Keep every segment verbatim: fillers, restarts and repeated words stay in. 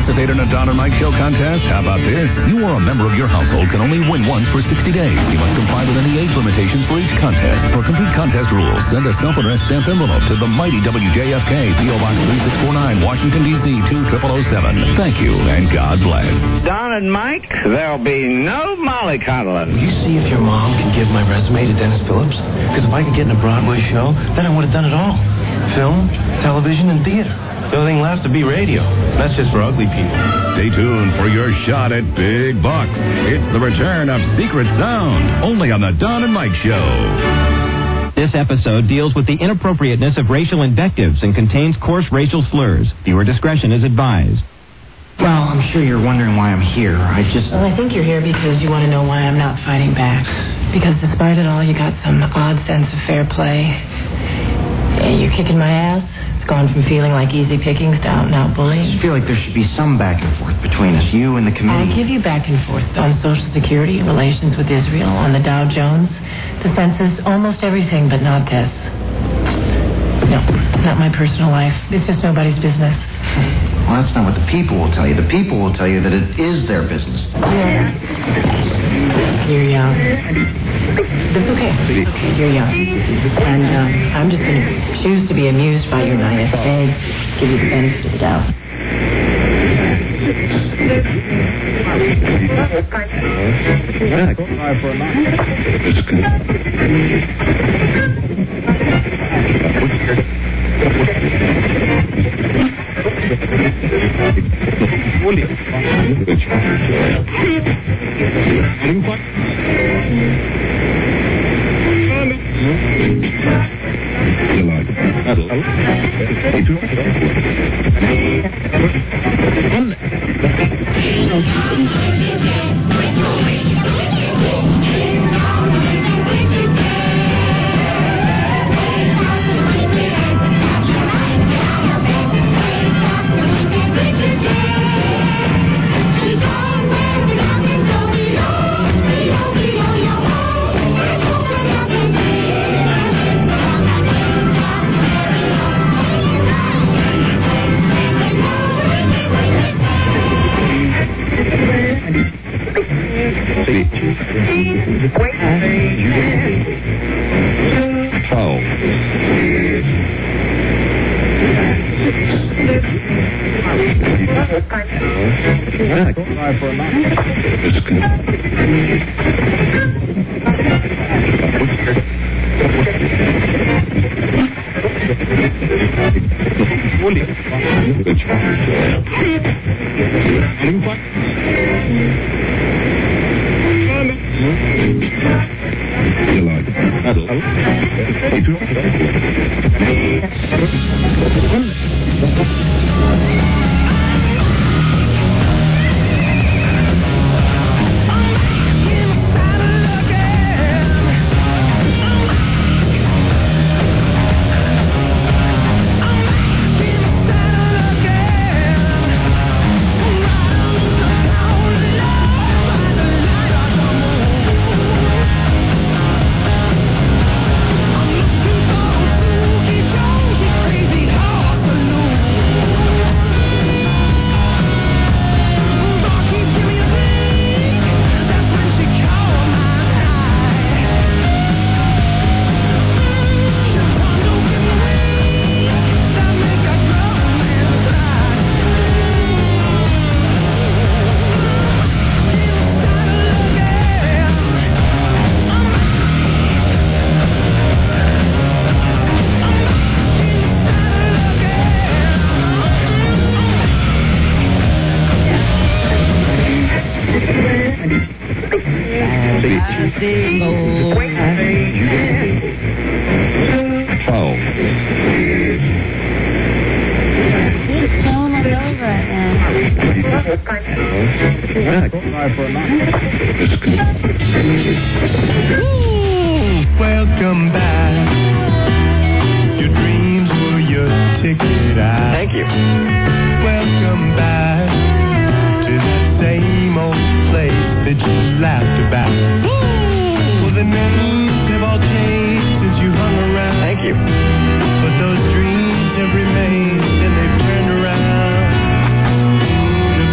participate in a Don and Mike Show contest? How about this? You or a member of your household can only win once for sixty days. You must comply with any age limitations for each contest. For complete contest rules, send a self-addressed stamped envelope to the mighty W J F K, P O Box three six four nine, Washington, D C two zero zero zero seven. Thank you, and God bless. Don and Mike, there'll be no mollycoddling. Will you see if your mom can give my resume to Dennis Phillips? Because if I could get in a Broadway show, then I would have done it all. Film, television, and theater. The only thing left to be radio. That's just for ugly people. Stay tuned for your shot at big bucks. It's the return of Secret Sound, only on the Don and Mike Show. This episode deals with the inappropriateness of racial invectives and contains coarse racial slurs. Viewer discretion is advised. Well, I'm sure you're wondering why I'm here. I just... Well, I think you're here because you want to know why I'm not fighting back. Because despite it all, you got some odd sense of fair play. Yeah, you're kicking my ass. It's gone from feeling like easy pickings to out-and-out bullying. I just feel like there should be some back and forth between us, you and the committee. I'll give you back and forth on Social Security, relations with Israel, on the Dow Jones, the census, almost everything, but not this. No, not my personal life. It's just nobody's business. Well, that's not what the people will tell you. The people will tell you that it is their business. Yeah. You're young. That's okay. You're young. And um, I'm just going to choose to be amused by your naivete, give you the benefit of the doubt. Welcome back. Your dreams were your ticket out. Thank you. Welcome back to the same old place that you laughed about. Well, the names have all changed since you hung around. Thank you. But those dreams have remained and they've turned around. The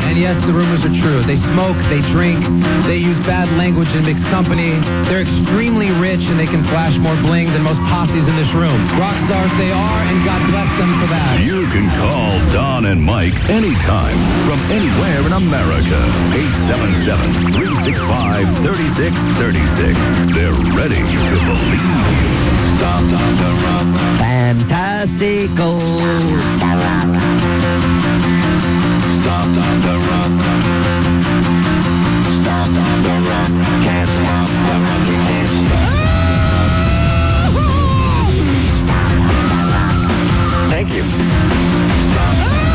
And yes, the rumors are true. They smoke, they drink, they use bad language in mixed company. They're extremely rich, and they can flash more bling than most posses in this room. Rock stars they are, and God bless them for that. You can call Don and Mike anytime from anywhere in America. eight seven seven, three six five, three six three six. They're ready to believe you. Stop, stop the rock. Fantastico. Stop, stop the rock. Stop, stop the rock. Can't stop the rock. You can't stop. Thank you. Stop,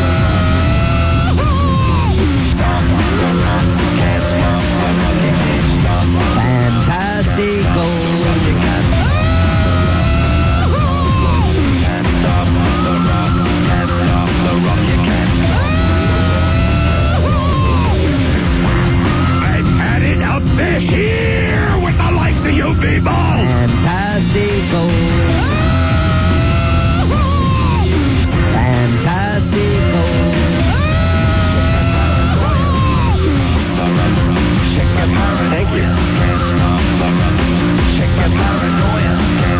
stop the rock. Can't stop the rock. You can't stop. Fantastico. They're here with the likes of you people. Fantastico. Fantastico. Thank you. Shake my paranoia.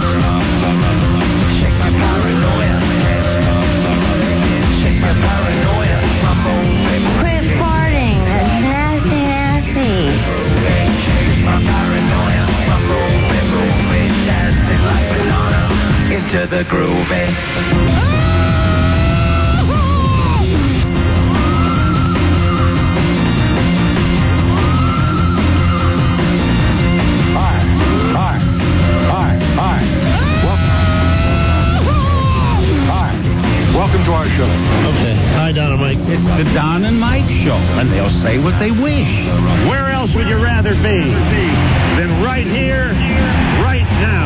Shake my paranoia. Shake my paranoia. Quit farting. That's nasty, nasty. My paranoia, my moving, moving, dancing like banana into the groovy. Hi, hi, hi, hi. Hi. Welcome to our show. Okay. Hi, Don and Mike. It's the Don and Mike Show, and they'll say what they wish. Where else would you rather be than right here, right now?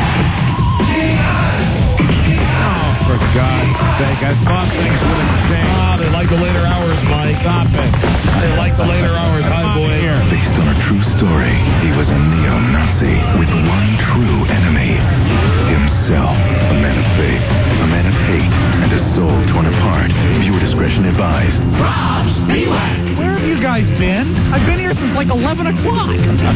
Oh, for God's sake, I thought things would have changed. Ah, they like the later hours, Mike. Stop it. They like the later hours. Hi, boy. Here. Based on a true story, he was a neo-Nazi with one true enemy, himself. A man of faith, a man of hate, and a soul torn apart. Viewer discretion advised. Rob's Where have you guys been? I've been here since like eleven o'clock.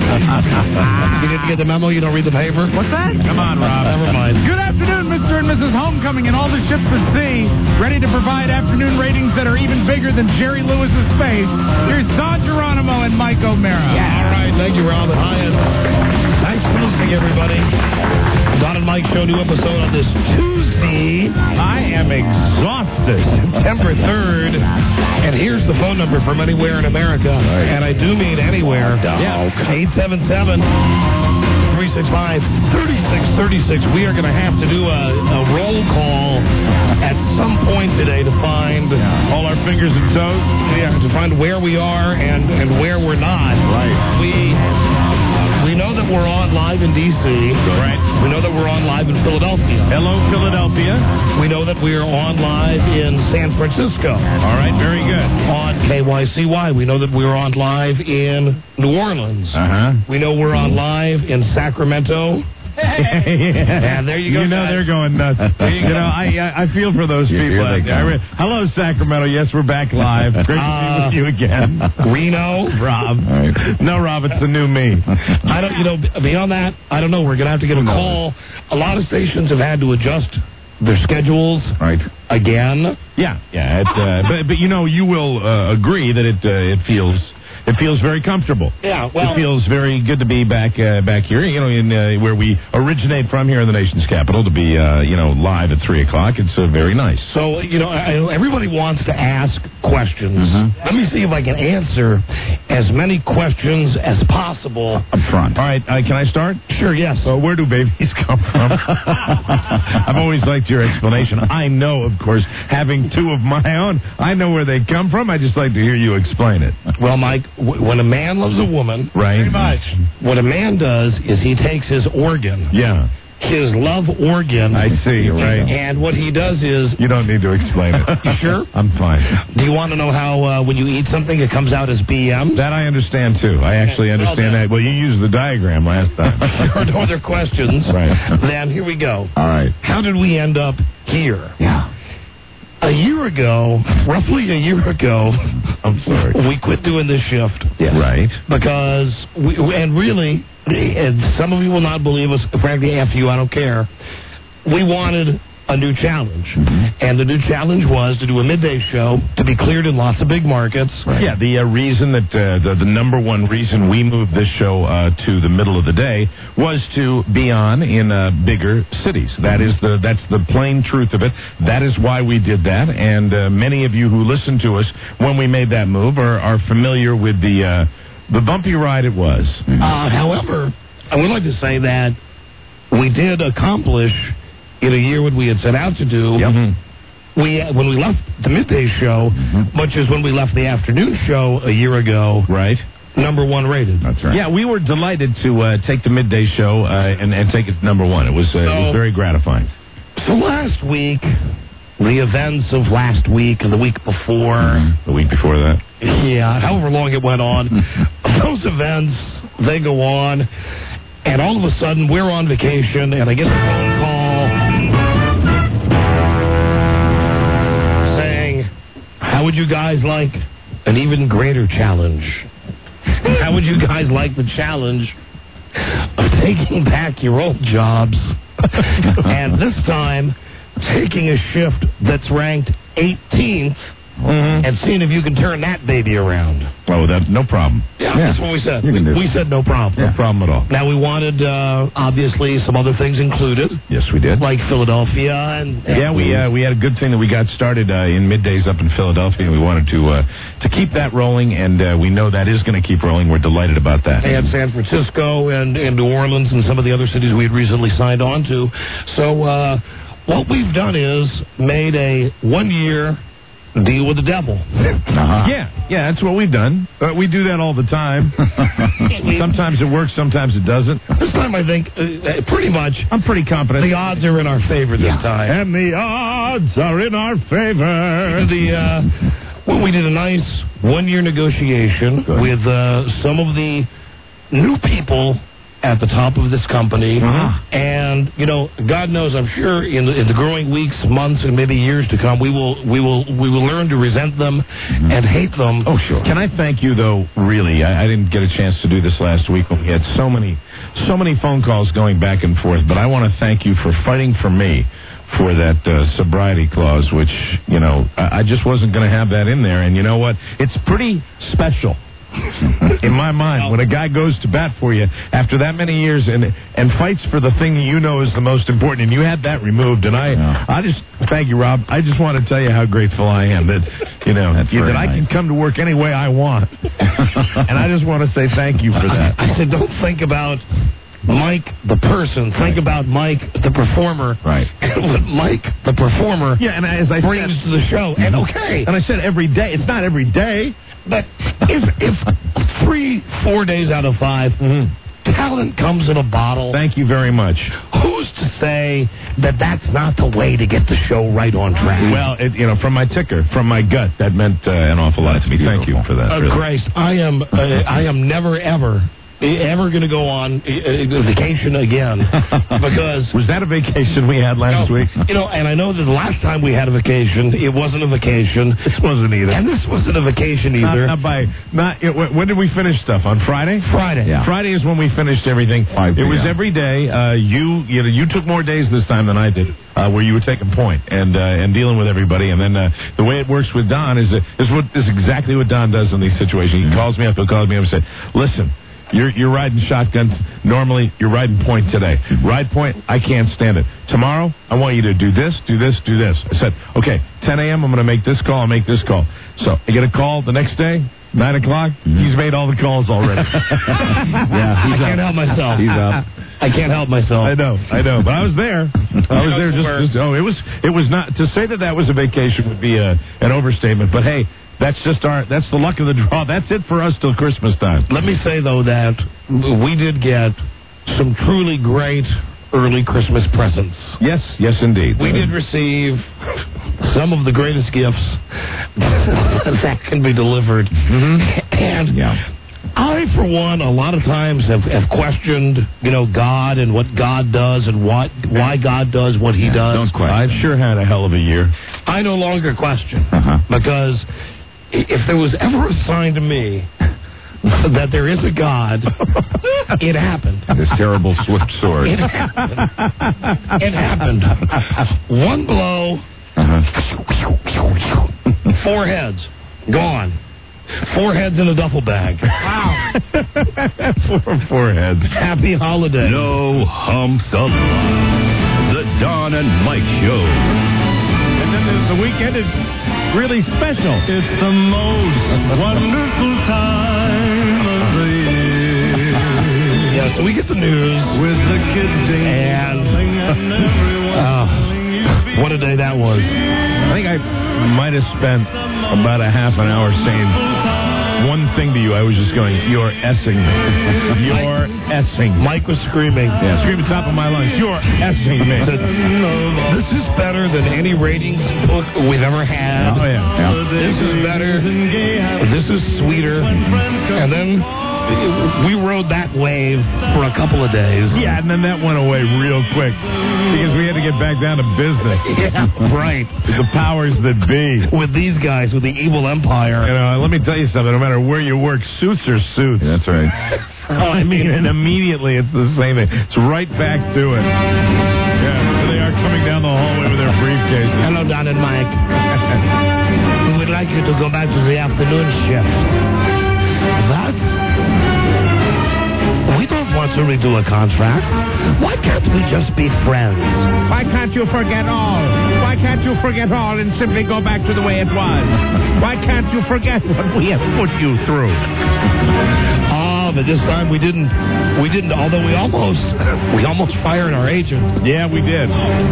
You didn't get the memo? You don't read the paper? What's that? Come on, Rob. Never mind. Good afternoon, Mister and Missus Homecoming and all the ships at sea. Ready to provide afternoon ratings that are even bigger than Jerry Lewis's face. Here's Don Geronimo and Mike O'Mara. Yeah. All right. Thank you, Rob. Hi, and thanks for listening, everybody. Don and Mike Show, new episode on this Tuesday. I am exhausted. September third. And here's the phone number from anywhere in America. Right. And I do mean anywhere. Yeah. eight seven seven, three six five, three six three six. We are going to have to do a, a roll call at some point today to find yeah. all our fingers and toes. Yeah, to find where we are and, and where we're not. Right. We... We know that we're on live in D C Right. We know that we're on live in Philadelphia. Hello, Philadelphia. We know that we are on live in San Francisco. All right, very good. On K Y C Y. We know that we're on live in New Orleans. Uh-huh. We know we're on live in Sacramento. yeah. yeah, there you go. You know guys. they're going nuts. you know, I, I I feel for those Yeah, people out there. I re- Hello, Sacramento. Yes, we're back live. Great to be with you again. Reno, Rob. Right. No, Rob, it's the new me. I don't. You know, beyond that, I don't know. We're gonna have to get a call. A lot of stations have had to adjust their schedules. Right. Again. Yeah, yeah. It, uh, but but you know, you will uh, agree that it uh, it feels. It feels very comfortable. Yeah, well... It feels very good to be back uh, back here, you know, in uh, where we originate from here in the nation's capital, to be, uh, you know, live at three o'clock. It's uh, very nice. So, you know, I, everybody wants to ask questions. Mm-hmm. Let me see if I can answer as many questions as possible. Up front. All right, uh, can I start? Sure, yes. So where do babies come from? I've always liked your explanation. I know, of course, having two of my own, I know where they come from. I just like to hear you explain it. Well, Mike, w- when a man loves a woman, right? Pretty much. What a man does is he takes his organ. Yeah. His love organ. I see, right. And what he does is... You don't need to explain it. You sure? I'm fine. Do you want to know how uh, when you eat something it comes out as B M? That I understand, too. I actually understand well, that. Well, you used the diagram last time. There are no other questions. Right. Then here we go. All right. How did we end up here? Yeah. a year ago, roughly a year ago, I'm sorry, we quit doing this shift. Yeah. Right. Because, we, and really, and some of you will not believe us, frankly, after you, I don't care, we wanted a new challenge. Mm-hmm. And the new challenge was to do a midday show, to be cleared in lots of big markets. Right. Yeah, the uh, reason that, uh, the, the number one reason we moved this show uh, to the middle of the day was to be on in uh, bigger cities. That is the, that's the plain truth of it. That is why we did that. And uh, many of you who listened to us when we made that move are, are familiar with the, uh, the bumpy ride it was. Mm-hmm. Uh, however, I would like to say that we did accomplish in a year what we had set out to do. Yep. We uh, when we left the midday show, mm-hmm. much as when we left the afternoon show a year ago, right? Number one rated. That's right. Yeah, we were delighted to uh, take the midday show uh, and, and take it number one. It was uh, so, it was very gratifying. So last week, the events of last week and the week before, mm-hmm. the week before that, yeah, however long it went on, those events they go on, and all of a sudden we're on vacation, and I get a phone call. How would you guys like an even greater challenge? How would you guys like the challenge of taking back your old jobs and this time taking a shift that's ranked eighteenth mm-hmm. and seeing if you can turn that baby around? Oh, that's no problem. Yeah, yeah. That's what we said. You can do we it. said no problem. Yeah. No problem at all. Now, we wanted, uh, obviously, some other things included. Yes, we did. Like Philadelphia. and, and Yeah, we uh, we had a good thing that we got started uh, in middays up in Philadelphia. We wanted to uh, to keep that rolling, and uh, we know that is going to keep rolling. We're delighted about that. And San Francisco and, and New Orleans and some of the other cities we had recently signed on to. So uh, what we've done is made a one-year deal with the devil. Uh-huh. Yeah, yeah, that's what we've done. Uh, we do that all the time. Sometimes it works, sometimes it doesn't. This time, I think, uh, pretty much, I'm pretty confident. The odds are in our favor this yeah. time. And the odds are in our favor. The, uh, well, we did a nice one-year negotiation Good. with uh, some of the new people at the top of this company, uh-huh. and you know, God knows, I'm sure in the, in the growing weeks, months, and maybe years to come, we will we will we will learn to resent them mm-hmm. and hate them. Oh, sure. Can I thank you though? Really, I, I didn't get a chance to do this last week when we had so many so many phone calls going back and forth. But I want to thank you for fighting for me for that uh, sobriety clause, which you know I, I just wasn't going to have that in there. And you know what? It's pretty special. In my mind, when a guy goes to bat for you after that many years and and fights for the thing you know is the most important, and you had that removed, and I yeah. I just thank you, Rob. I just want to tell you how grateful I am that you know That's you, that nice. I can come to work any way I want, and I just want to say thank you for that. I, I said, don't think about Mike the person. Think right. about Mike the performer. Right. What Mike the performer yeah, and as I brings said, to the show. And okay. And I said every day. It's not every day. But if if three, four days out of five, mm-hmm. talent comes in a bottle. Thank you very much. Who's to say that that's not the way to get the show right on track? Well, it, you know, from my ticker, from my gut, that meant uh, an awful lot to me. Thank you for that. Uh, really. Christ, I am uh, I am never ever. ever going to go on a vacation again because... Was that a vacation we had last no, week? You know, and I know that the last time we had a vacation, it wasn't a vacation. This wasn't either. And this wasn't a vacation either. Not, not by... Not, it, when did we finish stuff? On Friday? Friday. Yeah. Friday is when we finished everything. five It was every day. Uh, you, you know, you took more days this time than I did, uh, where you were taking point and uh, and dealing with everybody. And then uh, the way it works with Don is, uh, is, what, is exactly what Don does in these situations. He calls me up, he'll call me up and say, listen... You're, you're riding shotguns. Normally, you're riding point today. Ride point, I can't stand it. Tomorrow, I want you to do this, do this, do this. I said, okay, ten a.m., I'm going to make this call, I'll make this call. So I get a call the next day, nine o'clock, mm-hmm. he's made all the calls already. yeah, he's I can't up. help myself. He's up. I can't help myself. I know, I know, but I was there. I was there just, just, oh, it was, it was not, to say that that was a vacation would be a, an overstatement, but hey, that's just our, that's the luck of the draw. That's it for us till Christmas time. Let me say, though, that we did get some truly great early Christmas presents. Yes, yes, indeed. We did receive some of the greatest gifts that can be delivered. Mm-hmm. And yeah. I, for one, a lot of times have, have questioned, you know, God and what God does and what why God does what He Yeah, does. Don't question. I've sure had a hell of a year. I no longer question Uh-huh. because i- if there was ever a sign to me that there is a God, it happened. This terrible swift sword. It happened. It happened. One blow, Uh-huh. four heads, gone. Four heads in a duffel bag. Wow. four, four heads. Happy holiday. No humps allowed. The Don and Mike Show. And then there's the weekend is really special. It's the most wonderful time of the year. Yeah, so we get the news. With the kids And and everyone uh, what a day that was. I think I might have spent about a half an hour saying one thing to you. I was just going, you're S-ing me. You're S-ing. Mike was screaming. Yeah, screaming top of my lungs. You're S-ing me. Said, this is better than any ratings book we've ever had. Oh, yeah. yeah. This is better. This is sweeter. And then we rode that wave for a couple of days. Yeah, and then that went away real quick because we had to get back down to business. Yeah, right. The powers that be. With these guys, with the evil empire. You know, let me tell you something. No matter where you work, suits are suits. That's right. Oh, I mean, and immediately it's the same thing. It's right back to it. Yeah, there they are coming down the hallway with their briefcases. Hello, Don and Mike. We would like you to go back to the afternoon shift. That? We don't want to redo a contract. Why can't we just be friends? Why can't you forget all? Why can't you forget all and simply go back to the way it was? Why can't you forget what we have put you through? Oh, but this time we didn't. We didn't. Although we almost, we almost fired our agent. Yeah, we did.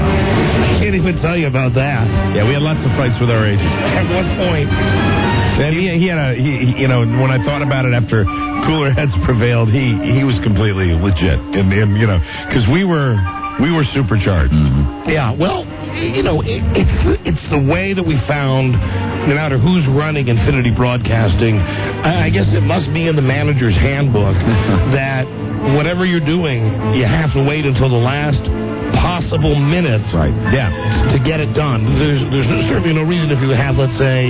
I can't even tell you about that. Yeah, we had lots of fights with our agent. At what point? And he, he had a, he, you know, when I thought about it after cooler heads prevailed, he, he was completely legit. And, and you know, because we were, we were supercharged. Mm-hmm. Yeah, well, you know, it, it's, it's the way that we found, no matter who's running Infinity Broadcasting, I, I guess it must be in the manager's handbook that whatever you're doing, you have to wait until the last possible minutes right. yeah. to get it done. There's, there's certainly no reason if you have, let's say,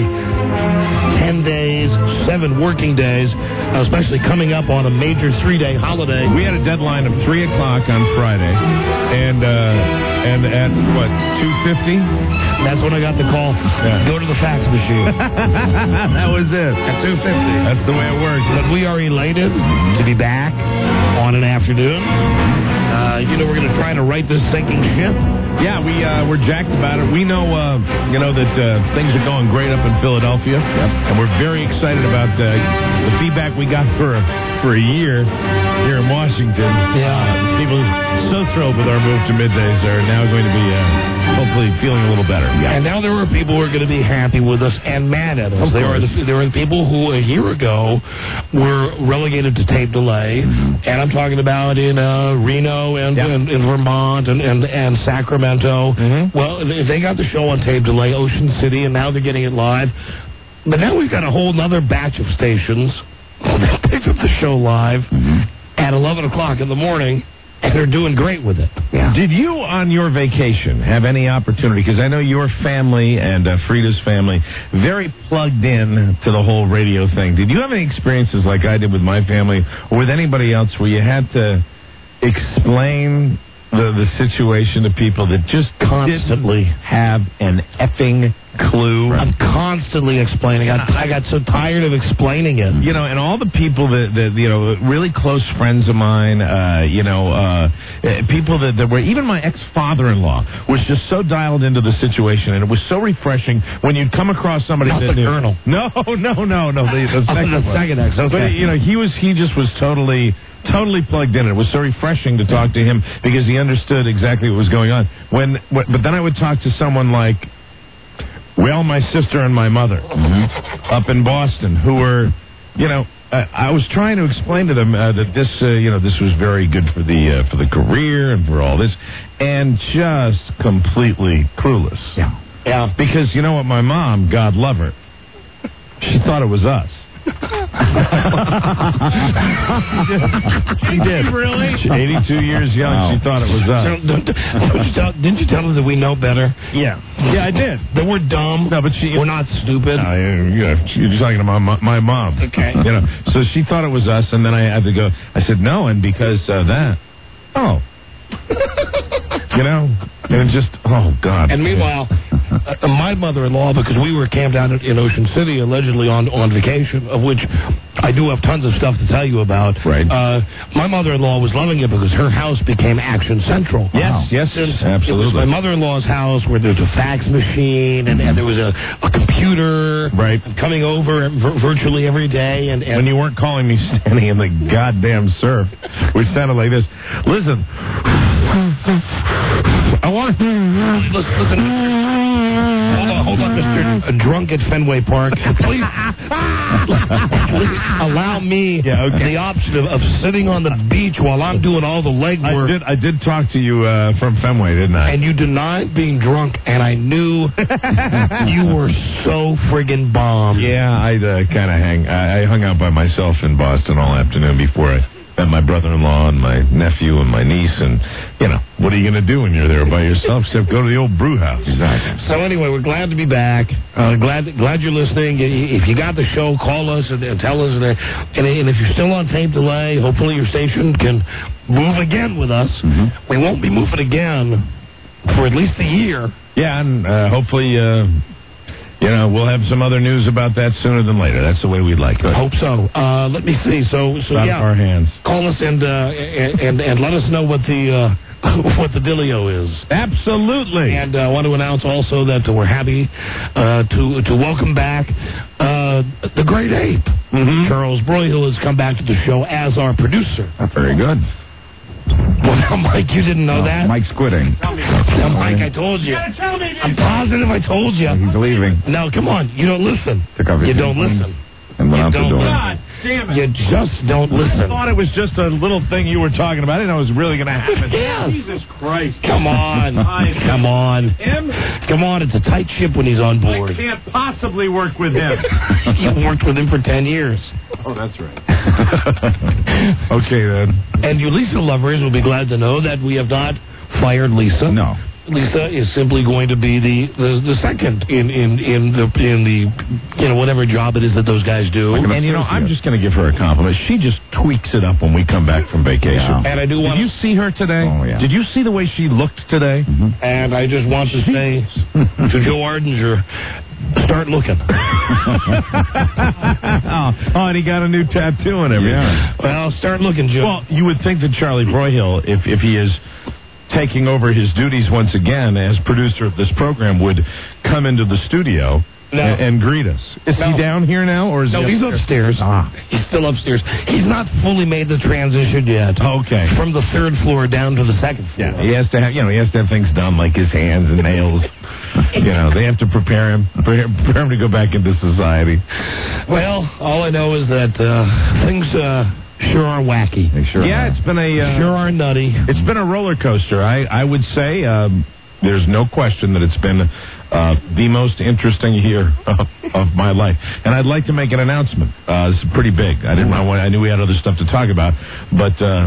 ten days, seven working days, especially coming up on a major three-day holiday. We had a deadline of three o'clock on Friday, and uh, and at, what, two fifty? That's when I got the call. Yeah. Go to the fax machine. That was it. At two fifty. That's the way it works. But we are elated to be back on an afternoon. Uh, you know, we're going to try to right this sinking ship. Yeah, we, uh, we're jacked about it. We know, uh, you know, that uh, things are going great up in Philadelphia. Yep. And we're very excited about uh, the feedback we got for a, for a year here in Washington. Yeah. Uh, people so thrilled with our move to middays are now going to be uh, hopefully feeling a little better. Yeah. And now there are people who are going to be happy with us and mad at us. Of there course. are the, there are the people who a year ago were relegated to tape delay, mm-hmm. and I'm talking about in uh, Reno and yep. in, in Vermont and and, and Sacramento. Mm-hmm. Well, if they got the show on tape delay, Ocean City, and now they're getting it live. But now we've got a whole other batch of stations that picked up the show live mm-hmm. at eleven o'clock in the morning. And they're doing great with it. Yeah. Did you, on your vacation, have any opportunity? Because I know your family and uh, Frida's family, very plugged in to the whole radio thing. Did you have any experiences like I did with my family or with anybody else where you had to explain the, the situation to people that just constantly have an effing clue? Right. I'm constantly explaining. I, I got so tired of explaining it. You know, and all the people that, that you know, really close friends of mine, uh, you know, uh, people that, that were, even my ex-father-in-law was just so dialed into the situation, and it was so refreshing when you'd come across somebody Not that the knew. Colonel. No, no, no, no. The, the oh, second, the second ex. Okay. But, you know, he was, he just was totally... Totally plugged in. It was so refreshing to talk to him because he understood exactly what was going on. When, when but then I would talk to someone like, well, my sister and my mother mm-hmm. up in Boston, who were, you know, uh, I was trying to explain to them uh, that this, uh, you know, this was very good for the uh, for the career and for all this, and just completely clueless. Yeah, yeah. Because you know what, my mom, God love her, she thought it was us. She did. Really? She's eighty-two years young. Wow. She thought it was us. Don't- don't- don't you tell- Didn't you tell her that we know better? Yeah. Yeah, I did. That we're dumb. No, but she. We're not stupid. Uh, yeah, you're talking to my, mo- my mom. Okay. You know, so she thought it was us, and then I had to go. I said no, and because uh, that. Oh. You know, and it just. Oh God. And meanwhile, uh, my mother-in-law, because we were camped out in Ocean City, allegedly on on vacation, of which I do have tons of stuff to tell you about. Right. Uh, my mother-in-law was loving it because her house became Action Central. Yes, Wow. yes, It was absolutely. my mother-in-law's house where there's a fax machine and, and there was a, a computer. Right. Coming over vir- virtually every day. And, and when you weren't calling me standing in the goddamn surf, we sounded like this. Listen, I want to listen. listen. Hold on, hold on, Mister Drunk at Fenway Park. Please, please allow me Yeah, okay. the option of, of sitting on the beach while I'm doing all the I legwork. did. I did talk to you uh, from Fenway, didn't I? And you denied being drunk, and I knew you were so friggin' bombed. Yeah, I uh, kind of hang. I, I hung out by myself in Boston all afternoon before I met my brother-in-law and my nephew and my niece. And you know, what are you going to do when you're there by yourself? Except go to the old brew house. Exactly. So anyway, we're glad to be back. Uh, glad glad you're listening. If you got the show, call us and, and tell us. That, and, and if you're still on tape delay, hopefully your station can move again with us. Mm-hmm. We won't be moving again for at least a year. Yeah, and uh, hopefully, uh, you know, we'll have some other news about that sooner than later. That's the way we'd like it. I hope so. Uh, let me see. So, so Out yeah, of our hands. call us and uh, and, and and let us know what the uh, what the dealio is. Absolutely. And I uh, want to announce also that we're happy uh, to to welcome back uh, the Great Ape. Mm-hmm. Charles Broyhill has come back to the show as our producer. Very good. Well, Mike, you didn't know that? Mike's quitting. Now, Mike, I told you. I'm positive I told you. He's leaving. No, come on. You don't listen. Took off his You don't uniform listen. and went You out the don't door. listen. Damn it. You just don't I listen. thought it was just a little thing you were talking about. I didn't know it was really going to happen. Yes. Jesus Christ. Come on. Come on. Him? Come on. It's a tight ship when he's on board. I can't possibly work with him. You've worked with him for ten years. Oh, that's right. Okay, then. And you Lisa lovers will be glad to know that we have not fired Lisa. No. Lisa is simply going to be the, the, the second in, in, in the in the you know whatever job it is that those guys do. And, and you know, I'm just going to give her a compliment. She just tweaks it up when we come back from vacation. Yeah. And I do want Did you see her today? Oh, yeah. Did you see the way she looked today? Mm-hmm. and I just want to say to Joe Ardinger, start looking. oh, oh, and he got a new tattoo and everything. Yeah. Well, start looking, Joe. Well, you would think that Charlie Broyhill, if if he is taking over his duties once again as producer of this program, would come into the studio No. and, and greet us. Is No. he down here now, or is No, he he's upstairs. Ah. He's still upstairs. He's not fully made the transition yet. Okay. From the third floor down to the second floor. Yeah, he has to have, you know, he has to have things done like his hands and nails. You know, they have to prepare him, prepare, prepare him to go back into society. Well, all I know is that uh, things uh, sure are wacky. They sure Yeah, are. it's been a uh, Sure are nutty. it's been a roller coaster. I I would say um, there's no question that it's been uh, the most interesting year of, of my life. And I'd like to make an announcement. Uh, this is pretty big. I didn't. I, I knew we had other stuff to talk about, but uh,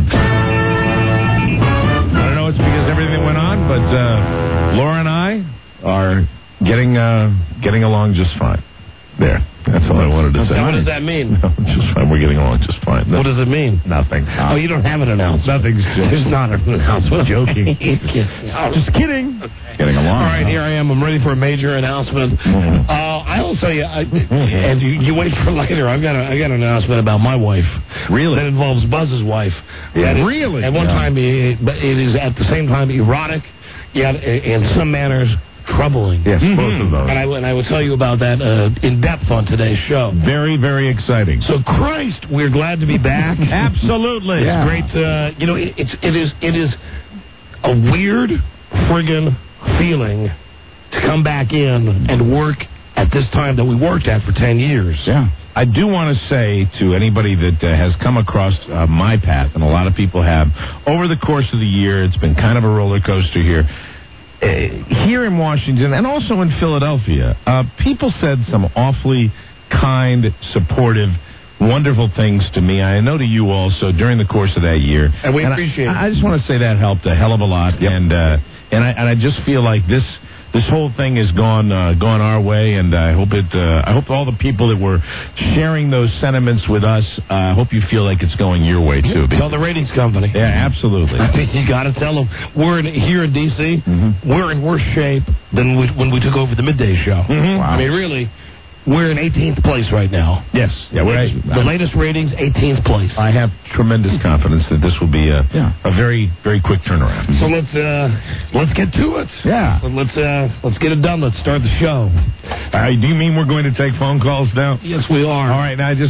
I don't know. It's because everything went on, but uh, Laura and I are getting uh, getting along just fine. There. That's all I wanted to say. What does that mean? No, just fine. We're getting along just fine. What does it mean? Nothing. Oh, you don't have an announcement. Nothing's There's not an announcement. Joking. Just kidding. Getting along. All right, here I am. I'm ready for a major announcement. Mm-hmm. Uh, I'll tell you, I, and you, you wait for later. I've got a, I got an announcement about my wife. Really? That involves Buzz's wife. Yeah, That is- really? At one Yeah. time, it, but it is at the same time erotic, yet in some manners troubling. Yes, Mhm. both of those. And I and I will tell you about that uh, in depth on today's show. Very, very exciting. So, Christ, we're glad to be back. Absolutely. It's Yeah. great. Uh, you know, it, it's it is it is a weird friggin' feeling to come back in and work at this time that we worked at for ten years. Yeah. I do want to say to anybody that uh, has come across uh, my path, and a lot of people have, over the course of the year, it's been kind of a roller coaster here. Uh, here in Washington and also in Philadelphia, uh, people said some awfully kind, supportive wonderful things to me. I know to you also during the course of that year. And we and appreciate I, it. I just want to say that helped a hell of a lot. Yep. And uh, and I and I just feel like this this whole thing has gone uh, gone our way, and I hope it. Uh, I hope all the people that were sharing those sentiments with us. I uh, hope you feel like it's going your way too. Tell the ratings company. Yeah, absolutely. I think you got to tell them we're in, here in D C. Mm-hmm. We're in worse shape than we, when we took over the midday show. Mm-hmm. Wow. I mean, really. We're in eighteenth place right now. Yes. Yeah, we're right. The I'm, latest ratings, eighteenth place. I have tremendous confidence that this will be a yeah. a very very quick turnaround. So let's uh, let's get to it. Yeah. So let's uh, let's get it done. Let's start the show. Uh, do you mean we're going to take phone calls now? Yes, we are. All right. Now, I just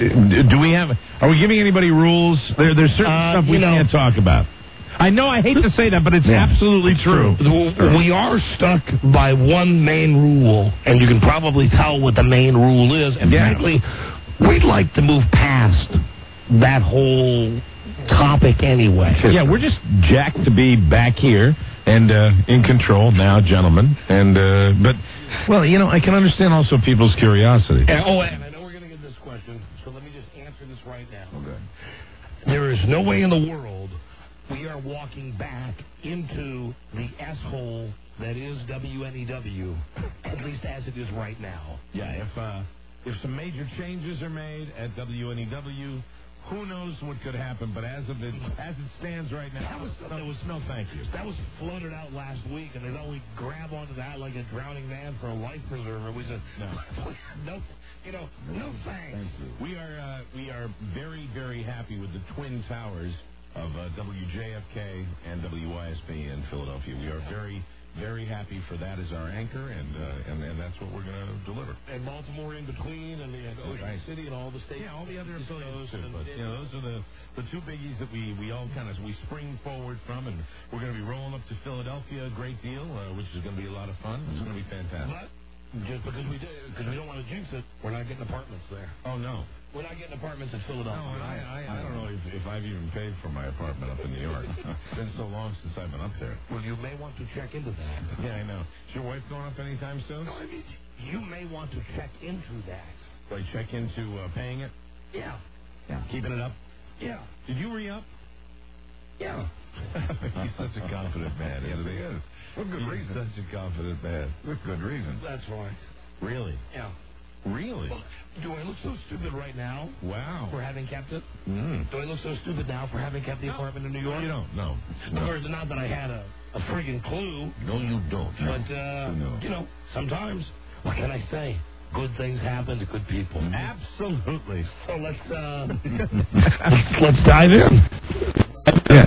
do we have? Are we giving anybody rules? There, there's certain uh, stuff we know, can't talk about. I know I hate to say that, but it's yeah. absolutely true. true. We are stuck by one main rule, and you can probably tell what the main rule is. And yeah. frankly, we'd like to move past that whole topic anyway. Yeah, we're just jacked to be back here and uh, in control now, gentlemen. And uh, but, well, you know, I can understand also people's curiosity. And, oh, and I know we're going to get this question, so let me just answer this right now. Okay. There is no way in the world we are walking back into the S-hole that is W N E W, at least as it is right now. Yeah, if uh, if some major changes are made at W N E W, who knows what could happen, but as of it, as it stands right now, that was, that was no thank you. That was floated out last week, and they thought we'd grab onto that like a drowning man for a life preserver. We said, no, no, you know, no thanks. Thank you. We are, uh, we are very, very happy with the Twin Towers of uh, W J F K and W Y S P in Philadelphia. We are very, very happy for that as our anchor, and uh, and, and that's what we're going to deliver. And Baltimore in between, and, and Ocean right. City, and all the states. Yeah, all the other affiliates too. But you know, those are the the two biggies that we we all kind of we spring forward from, and we're going to be rolling up to Philadelphia a great deal, uh, which is going to be a lot of fun. It's going to be fantastic. But just because we did, because we don't want to jinx it, we're not getting apartments there. Oh no. We're not getting apartments in Philadelphia. No, and I, I, I don't know if, if I've even paid for my apartment up in New York. It's been so long since I've been up there. Well, you may want to check into that. Yeah, I know. Is your wife going up anytime soon? No, I mean, you may want to check into that. Like check into uh, paying it? Yeah. Yeah. Keeping it up? Yeah. Did you re-up? Yeah. He's such a confident man. Yes, he is. For good He's reason. Such a confident man. With good reason. That's right. Really? Yeah. Really? Well, do I look so stupid right now? Wow. For having kept it? Mm. Do I look so stupid now for having kept the no. apartment in New York? You don't. No. Of no. course, not that I had a, a friggin' clue. No, you don't. But, uh, no. you know, sometimes, what can I say? Good things happen to good people. Absolutely. So let's, uh, let's dive in. Yeah.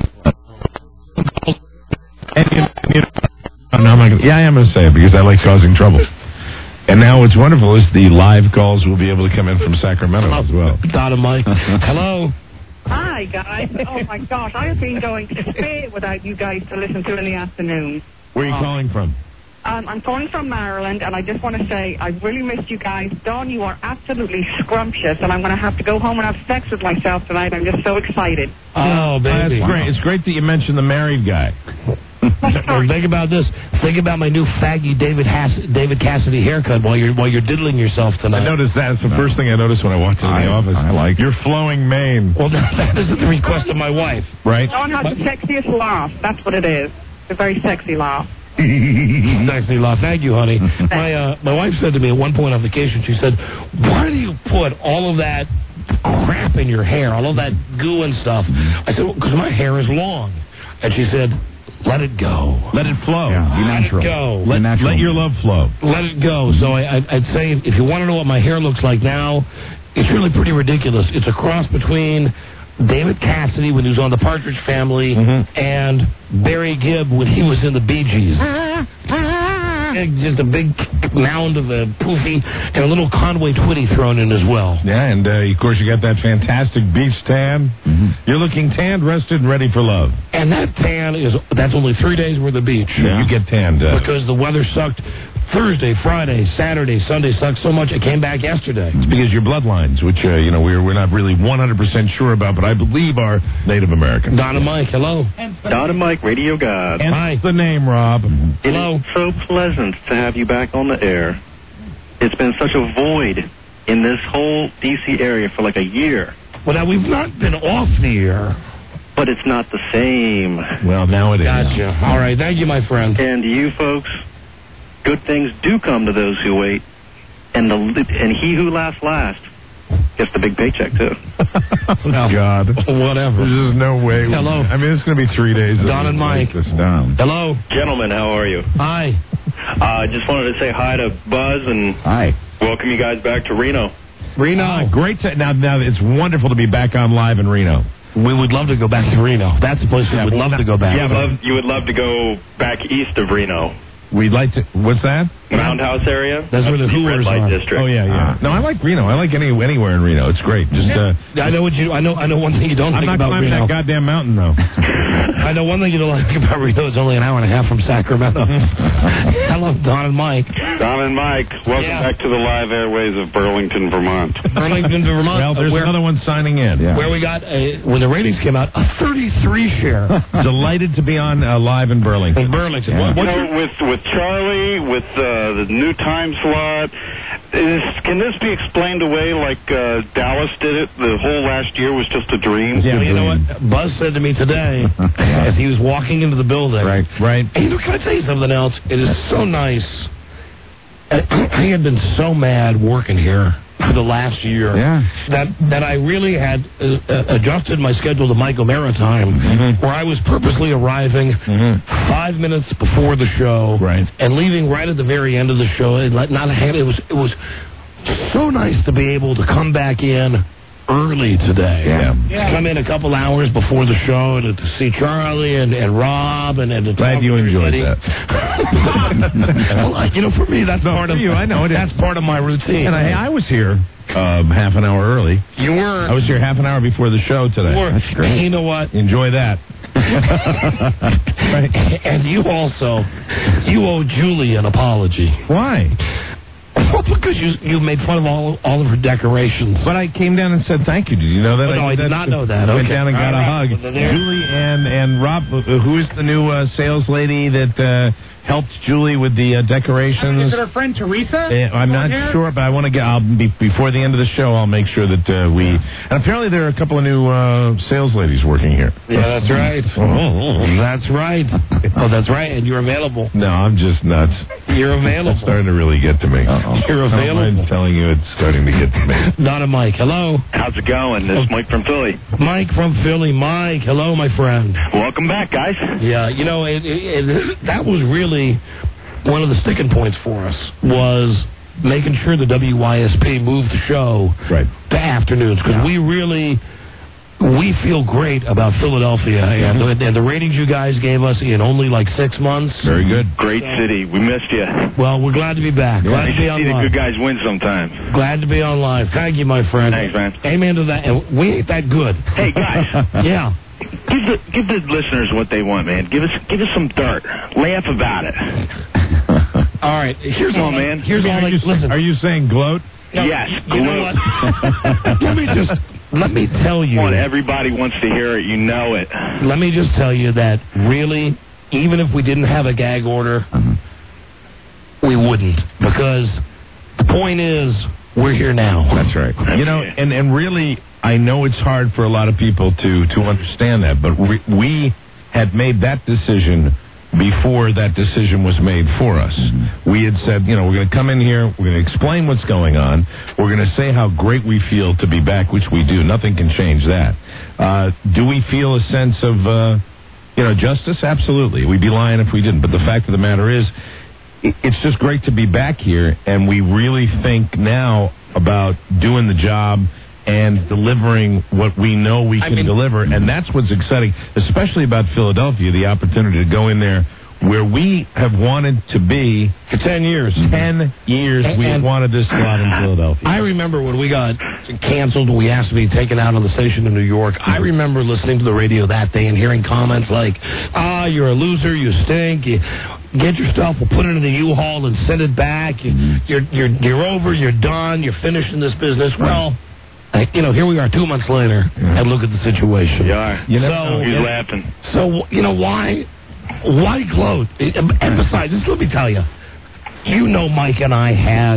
And you, you, no, I'm not gonna, yeah, I am going to say it because I like causing trouble. And now what's wonderful is the live calls will be able to come in from Sacramento as well. Donna Mike. Hello. Hi, guys. Oh, my gosh. I have been going to bed without you guys to listen to in the afternoon. Where are you um, calling from? Um, I'm calling from Maryland, and I just want to say I really missed you guys. Dawn, you are absolutely scrumptious, and I'm going to have to go home and have sex with myself tonight. I'm just so excited. Oh, baby. That's great. It's great that you mentioned the married guy. Think about this. Think about my new faggy David Hass- David Cassidy haircut while you're while you're diddling yourself tonight. I noticed that. It's the no. first thing I noticed when I walked into I, the office. I like your flowing mane. Well, that is the request of my wife. Right. Dawn has but, the sexiest laugh. That's what it is. It's a very sexy laugh. Sexy laugh. Thank you, honey. my uh, my wife said to me at one point on vacation, she said, "Why do you put all of that crap in your hair, all of that goo and stuff?" I said, "Because well, my hair is long." And she said, "Let it go. Let it flow. Yeah, be let natural. it go. Let, let your love flow. Let it go." So I, I'd say if you want to know what my hair looks like now, it's really pretty ridiculous. It's a cross between David Cassidy when he was on the Partridge Family mm-hmm. and Barry Gibb when he was in the Bee Gees. Just a big mound of a poofy and a little Conway Twitty thrown in as well. Yeah, and uh, of course you got that fantastic beach tan. Mm-hmm. You're looking tanned, rested, and ready for love. And that tan is, that's only three days worth of beach. Yeah. You get tanned. Uh, because the weather sucked Thursday, Friday, Saturday, Sunday sucked so much I came back yesterday. It's because your bloodlines, which, uh, you know, we're, we're not really one hundred percent sure about, but I believe are Native American. Donna Mike, hello. Donna Mike, Radio God. And hi. The name, Rob. It hello. Is so pleasant to have you back on the air. It's been such a void in this whole D C area for like a year. Well, now, we've not been off the air. But it's not the same. Well, now it is. Gotcha. All right. Thank you, my friend. And to you folks, good things do come to those who wait. And the and he who laughs last gets the big paycheck, too. Oh, God. Whatever. There's just no way. Hello. I mean, it's going to be three days. Don and Mike. This down. Hello. Gentlemen, how are you? Hi. I uh, just wanted to say hi to Buzz and Hi. welcome you guys back to Reno. Reno. Oh, great. To, now, now, it's wonderful to be back on live in Reno. We would love to go back to Reno. That's the place we Yeah, would love not, to go back. Yeah, to. love, you would love to go back east of Reno. We'd like to. What's that? Mound House area. That's where the Red Hoovers Light are. District. Oh yeah, yeah. No, I like Reno. I like any anywhere in Reno. It's great. Just uh, I know what you. I know. I know one thing you don't I'm think not about climbing Reno. that goddamn mountain though. I know one thing you don't like about Reno. It's only an hour and a half from Sacramento. Hello, Don and Mike. Don and Mike, welcome Yeah. back to the live airways of Burlington, Vermont. Burlington, Vermont. Well, there's uh, where, another one signing in. Yeah. where we got a, when the ratings came out, a thirty-three share. Delighted to be on uh, live in Burlington. In Burlington. Yeah. What, You what's know, your- with with Charlie, with uh, the new time slot, is, can this be explained away like uh, Dallas did it? The whole last year was just a dream. Yeah, Well, you know dream. what? Buzz said to me today as he was walking into the building. Right, right. Hey, look, can I tell you something else? It is so nice. I, I had been so mad working here for the last year Yeah. that that I really had uh, uh, adjusted my schedule to Mike O'Mara time, Mhm. where I was purposely arriving Mhm. five minutes before the show, Right. and leaving right at the very end of the show. And let- not have, it was it was so nice to be able to come back in early today. Yeah. To come in a couple hours before the show to, to see Charlie and, and Rob and, and to Glad talk you to enjoyed everybody. that. Well, you know, for me, that's No, part for of you, I know it is. That's part of my routine. And I, I was here um, half an hour early. you were. I was here half an hour before the show today. you were. That's great. You know what? Enjoy that. Right. And you also, you owe Julie an apology. Why? Well, because you you made fun of all all of her decorations. But I came down and said thank you. Did you know that? Oh, no, I did not know that. Went Okay. down and got All a right. hug. Well, there- Julie and and Rob, uh, who is the new uh, sales lady that uh, helped Julie with the uh, decorations? Is it our friend Teresa? Uh, I'm not Here? sure, but I want to get. I'll be before the end of the show. I'll make sure that uh, we. And apparently, there are a couple of new uh, sales ladies working here. Yeah, that's right. That's right. Oh, that's right. And you're available. No, I'm just nuts. You're It's available. starting to really get to me. You're I don't available. mind telling you, it's starting to get to me. Don and Mike, hello. How's it going? This is Mike from Philly. Mike from Philly. Mike, hello, my friend. Welcome back, guys. Yeah, you know, it, it, it, that was really one of the sticking points for us, was making sure the W Y S P moved the show Right. to afternoons, because we really, we feel great about Philadelphia, and, the, and the ratings you guys gave us in only like six months. Very good. Great city. We missed you. Well, we're glad to be back. Glad to be on See the live. good guys win sometimes. Glad to be on live. Thank you, my friend. Thanks, man. Amen to that. And we ain't that good. Hey, guys. Yeah. Give the give the listeners what they want, man. Give us give us some dirt. Laugh about it. All right. Here's Come all on, man. Here's all. Are I, you, listen. are you saying gloat? No, Yes, You know gloat. what? let me just let me tell you. Come on, everybody wants to hear it. You know it. Let me just tell you that really, even if we didn't have a gag order, we wouldn't, because the point is we're here now. That's right. You know, and, and really, I know it's hard for a lot of people to, to understand that, but we, we had made that decision before that decision was made for us. Mm-hmm. We had said, you know, we're going to come in here, we're going to explain what's going on, we're going to say how great we feel to be back, which we do. Nothing can change that. Uh, do we feel a sense of, uh, you know, justice? Absolutely. We'd be lying if we didn't. But the fact of the matter is, it's just great to be back here, and we really think now about doing the job and delivering what we know we can I mean, deliver, and that's what's exciting, especially about Philadelphia, the opportunity to go in there where we have wanted to be for ten years. Ten years and, we've and wanted this slot in Philadelphia. I remember when we got canceled, we asked to be taken out of the station in New York. I remember listening to the radio that day and hearing comments like, ah, you're a loser, you stink, you get your stuff, we'll put it in the U-Haul and send it back, you, you're, you're, you're over, you're done, you're finished in this business. Well, you know, here we are two months later, yeah. and look at the situation. You are. You know, so, he's laughing. So, you know, why, why gloat? And besides, just let me tell you, you know Mike and I had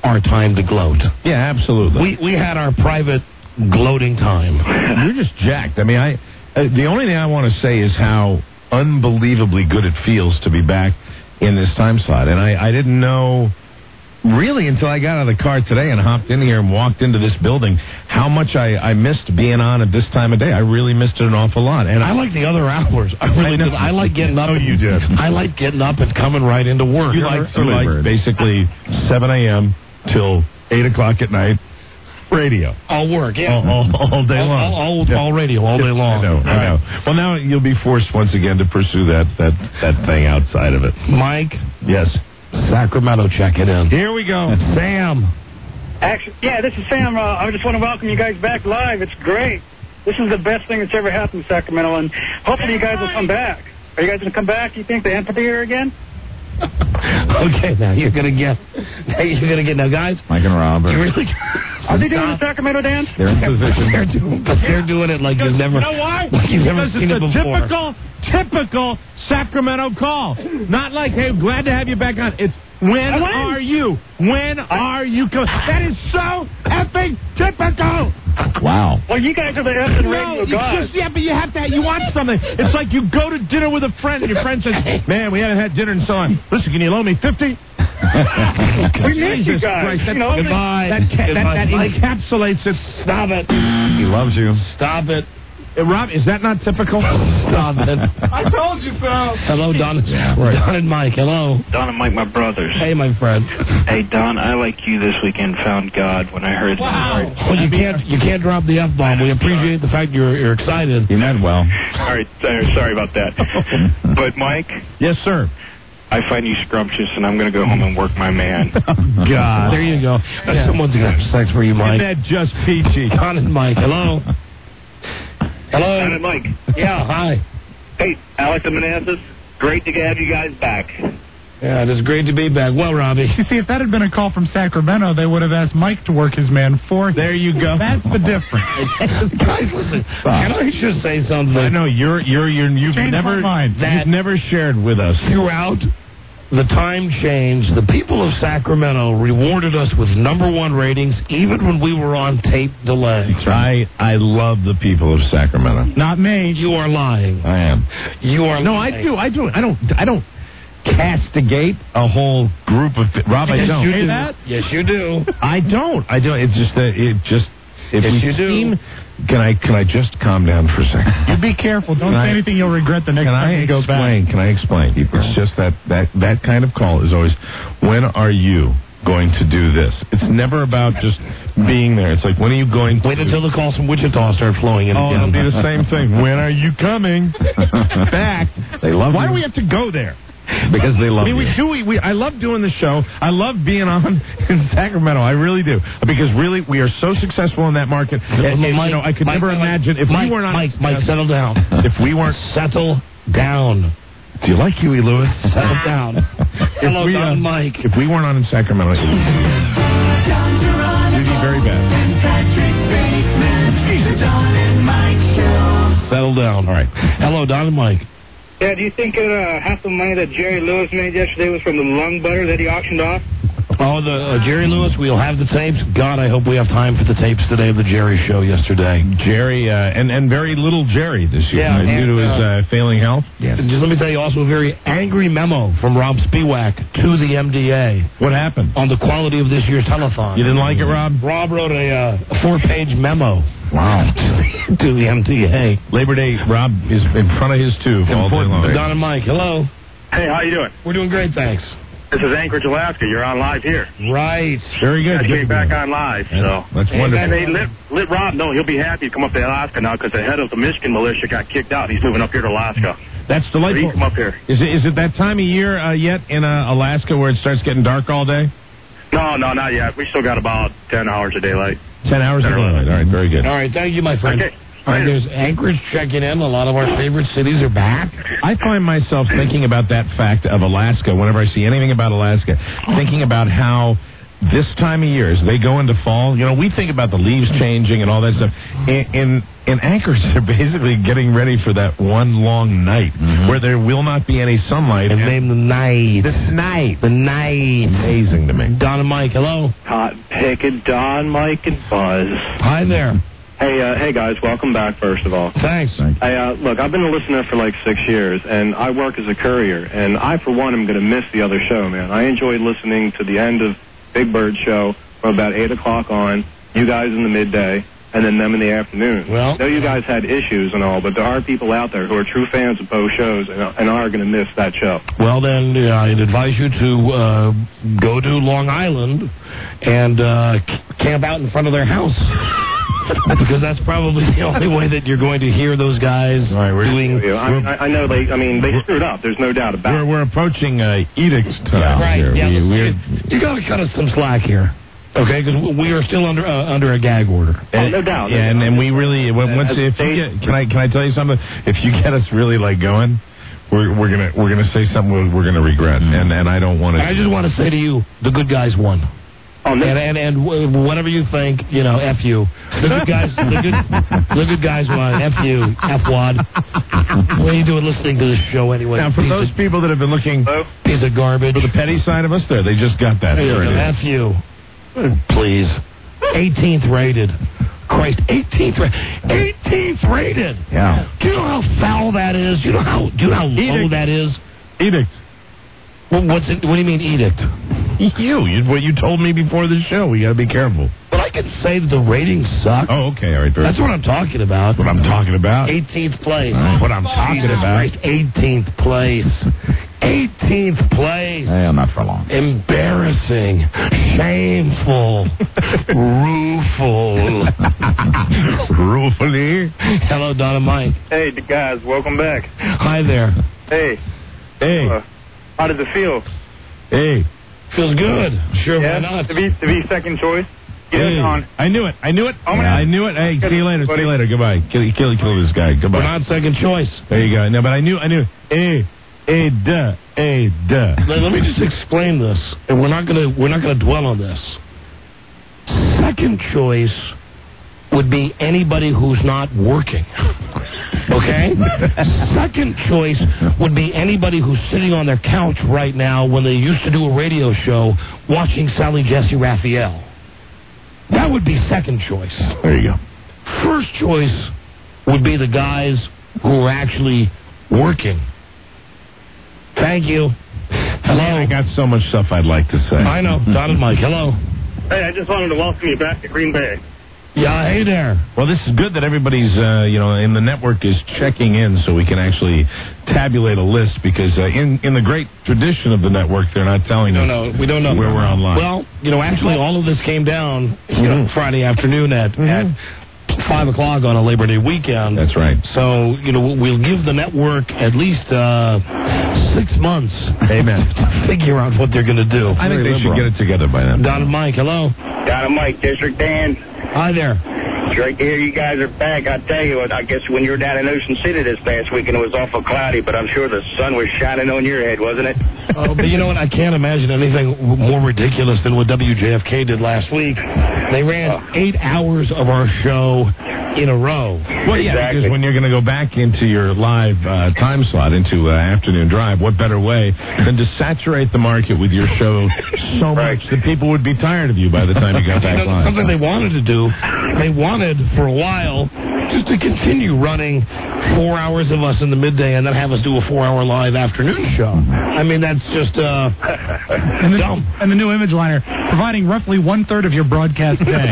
our time to gloat. Yeah, absolutely. We we had our private gloating time. We're just jacked. I mean, I uh, the only thing I want to say is how unbelievably good it feels to be back in this time slot. And I, I didn't know really until I got out of the car today and hopped in here and walked into this building how much I, I missed being on at this time of day. I really missed it an awful lot. And I like the other hours. I really I did. I like getting up. Oh, you did. I like getting up and coming right into work. You like, you like basically seven a.m. till eight o'clock at night. Radio. All work, yeah. All, all, all day all, long. All, all, yeah. all radio, all day long. I know, I know. Well, now you'll be forced once again to pursue that, that, that thing outside of it. Mike? Yes. Sacramento checking in. Here we go. Sam. Actually, yeah, this is Sam. Uh, I just want to welcome you guys back live. It's great. This is the best thing that's ever happened in Sacramento, and hopefully you guys will come back. Are you guys going to come back, you think, the amphitheater again? Okay, now you're gonna get, now you're gonna get now, guys. Mike and Rob. You really? Are they doing the Sacramento dance? They're in position. They're doing, but they're doing it like you've never. You know why? Like you've never because seen it's it a before. typical, typical Sacramento call. Not like, hey, glad to have you back on. It's when are you? When are you coming? That is so effing typical. Wow. Well, you guys are the effing No, radio you gods. just, yeah, but you have to. You want something. It's like you go to dinner with a friend, and your friend says, "Man, we haven't had dinner in so long. Listen, can you loan me fifty?" We miss you Jesus guys. Christ, that, You know, goodbye. That, ca- that, Goodbye. that encapsulates it. Stop it. He loves you. Stop it. Uh, Rob, is that not typical? Stop it. I told you, pal. Hello, Don. Yeah, right. Don and Mike. Hello. Don and Mike, my brothers. Hey, my friend. Hey, Don, I, like you, this weekend found God when I heard Wow. the Well, you can't you can't drop the F bomb. We appreciate the fact you're you're excited. You meant well. All right, sorry, sorry about that. But, Mike, Yes, sir. I find you scrumptious, and I'm going to go home and work my man. God. There you go. Yeah. Someone's gonna have sex for you, Mike. Isn't that just peachy? Don and Mike. Hello. Hello. Don and Mike. Yeah. Hi. Hey, Alex and Manassas. Great to have you guys back. Yeah, it is great to be back. Well, Robbie. You see, if that had been a call from Sacramento, they would have asked Mike to work his man for him. There you go. That's the difference. Guys, listen. Can I just say something? I know you're you're you're you've Changed never my mind. you've never shared with us. Throughout the time change, the people of Sacramento rewarded us with number one ratings, even when we were on tape delay. I I love the people of Sacramento. Not me. You are lying. I am. You are No, lying. I do. I do. I don't. I don't castigate a whole group of Rob. I Yes, don't. you Say do. that? Yes, you do. I don't. I don't. It's just that it just. If Yes, we you do. seem, can I can I just calm down for a second? You be careful. Don't Can say I- anything you'll regret the next Can time I you go explain? back. Can I explain? It's just that, that that kind of call is always, when are you going to do this? It's never about just being there. It's like, when are you going to Wait until the calls from Wichita start flowing in Oh, again. it'll be the same thing. When are you coming back? They love Why you. do we have to go there? Because they love I mean, we you. do. We, we, I love doing the show. I love being on in Sacramento. I really do. Because really, we are so successful in that market. And, and, Mike, you know, I could Mike, never Mike, imagine if Mike, we weren't on. Mike, Mike, settle down. If we weren't Settle down. Do you like Huey Lewis? Settle down. Hello, we, Don uh, Mike. If we weren't on in Sacramento, it would be very bad. Settle down. All right. Hello, Don and Mike. Yeah, do you think that uh, half the money that Jerry Lewis made yesterday was from the lung butter that he auctioned off? Oh, the uh, Jerry Lewis, we'll have the tapes. God, I hope we have time for the tapes today of the Jerry show yesterday. Jerry, uh, and, and very little Jerry this year, Yeah, right, due to and, his uh, failing health. Yes. Just let me tell you also a very angry memo from Rob Spiewak to the M D A. What happened? On the quality of this year's telethon. You didn't like it, Rob? Rob wrote a, uh, a four-page memo. Wow. to the M D A. Labor Day, Rob is in front of his tube all day long. Don and Mike, hello. Hey, how you doing? We're doing great, thanks. This is Anchorage, Alaska. You're on live here. Right. Very good. I Good came to back be on live, so. That's wonderful. And they let, let Rob know he'll be happy to come up to Alaska now because the head of the Michigan militia got kicked out. He's moving up here to Alaska. That's So he delightful. can come up here. Is it is it that time of year uh, yet in uh, Alaska where it starts getting dark all day? No, no, not yet. We still got about ten hours of daylight. Ten hours of daylight. All right, very good. All right, thank you, my friend. Okay. All right, there's Anchorage checking in. A lot of our favorite cities are back. I find myself thinking about that fact of Alaska whenever I see anything about Alaska, thinking about how this time of year, as they go into fall, you know, we think about the leaves changing and all that stuff. In in, in Anchorage, they're basically getting ready for that one long night mm-hmm. where there will not be any sunlight. And name the night. The night. The night. Amazing to me. Don and Mike, hello. Hot picking Don, Mike, and Buzz. Hi there. Hey, uh, hey guys, welcome back, first of all. Thanks. Hey, uh, look, I've been a listener for like six years, and I work as a courier, and I, for one, am going to miss the other show, man. I enjoyed listening to the end of Big Bird show from about eight o'clock on, you guys in the midday, and then them in the afternoon. Well, I know you guys had issues and all, but there are people out there who are true fans of both shows and, and are going to miss that show. Well, then uh, I'd advise you to uh, go to Long Island and uh, c- camp out in front of their house. Because that's probably the only way that you're going to hear those guys right, we're doing. I, mean, I, I know they. I mean, they screwed up. There's no doubt about we're, it. We're approaching uh, edict time right? here. Yeah, we, we're, you got to cut us some slack here, okay? Because we are still under uh, under a gag order. Oh, no doubt. Yeah, no and, doubt. and we really once As if they, you get, can I can I tell you something? If you get us really like going, we're we're gonna we're gonna say something we're, we're gonna regret, mm-hmm. and and I don't want to. I just want to say to you, the good guys won. Oh, no. And and, and w- whatever you think, you know, F you. The good guys, the good, the good guys won. F you, F wad. What are you doing listening to this show anyway? Now, for piece those of, people that have been looking, Hello? piece of garbage. For the petty side of us, there they just got that. There it is. F you, please. eighteenth rated. Christ, eighteenth rated. eighteenth rated. Yeah. Do you know how foul that is? Do you know how? Do you know how low Edict. that is? Edict. Well, what's it, what do you mean edict? You, you, what you told me before the show. We got to be careful. But I can say that the ratings suck. Oh, okay, all right. That's what I'm talking about. What I'm talking about. eighteenth place. That's what I'm talking Jesus about. Christ, eighteenth place. eighteenth place. Hey, not for long. Embarrassing. Shameful. Rueful. Ruefully. Hello, Don and Mike. Hey, guys, welcome back. Hi there. Hey. Hey. Uh, how does it feel? Hey. Feels good. Sure, Yeah, why not? to be to be second choice. Get Hey. it on. I knew it. I knew it. Oh, my I God. knew it. Hey, Good, see you later. buddy. See you later. Goodbye. Kill, kill, kill this guy. Goodbye. We're not second choice. There you go. No, but I knew. I knew. Hey. Hey, duh. Hey, duh. Let, let me just explain this, and we're not gonna we're not gonna dwell on this. Second choice would be anybody who's not working. Okay? Second choice would be anybody who's sitting on their couch right now when they used to do a radio show watching Sally Jesse Raphael. That would be second choice. There you go. First choice would be the guys who are actually working. Thank you. Hello. I got so much stuff I'd like to say. I know. Don and Mike, hello. Hey, I just wanted to welcome you back to Green Bay. Yeah, hey there. Well, this is good that everybody's, uh, you know, in the network is checking in so we can actually tabulate a list because uh, in, in the great tradition of the network, they're not telling No, us no, we don't know where we're online. Well, you know, actually, all of this came down, you know, Friday afternoon at, Mm-hmm. at five o'clock on a Labor Day weekend. That's right. So, you know, we'll give the network at least uh, six months. Amen. to figure out what they're going to do. I think they should get it together by then. Don and Mike, hello. Don and Mike, District Dan. Hi there. Great to hear you guys are back. I tell you what, I guess when you were down in Ocean City this past weekend, it was awful cloudy, but I'm sure the sun was shining on your head, wasn't it? Oh, but you know what? I can't imagine anything more ridiculous than what W J F K did last week. They ran Oh. eight hours of our show in a row. Well, yeah, Exactly. because when you're going to go back into your live uh, time slot, into uh, afternoon drive, what better way than to saturate the market with your show so Right. much that people would be tired of you by the time you got back You know, live. something they wanted to do, they wanted for a while just to continue running four hours of us in the midday and then have us do a four-hour live afternoon show. I mean, that's just uh, And the, dumb. and the new image liner, providing roughly one-third of your broadcast day.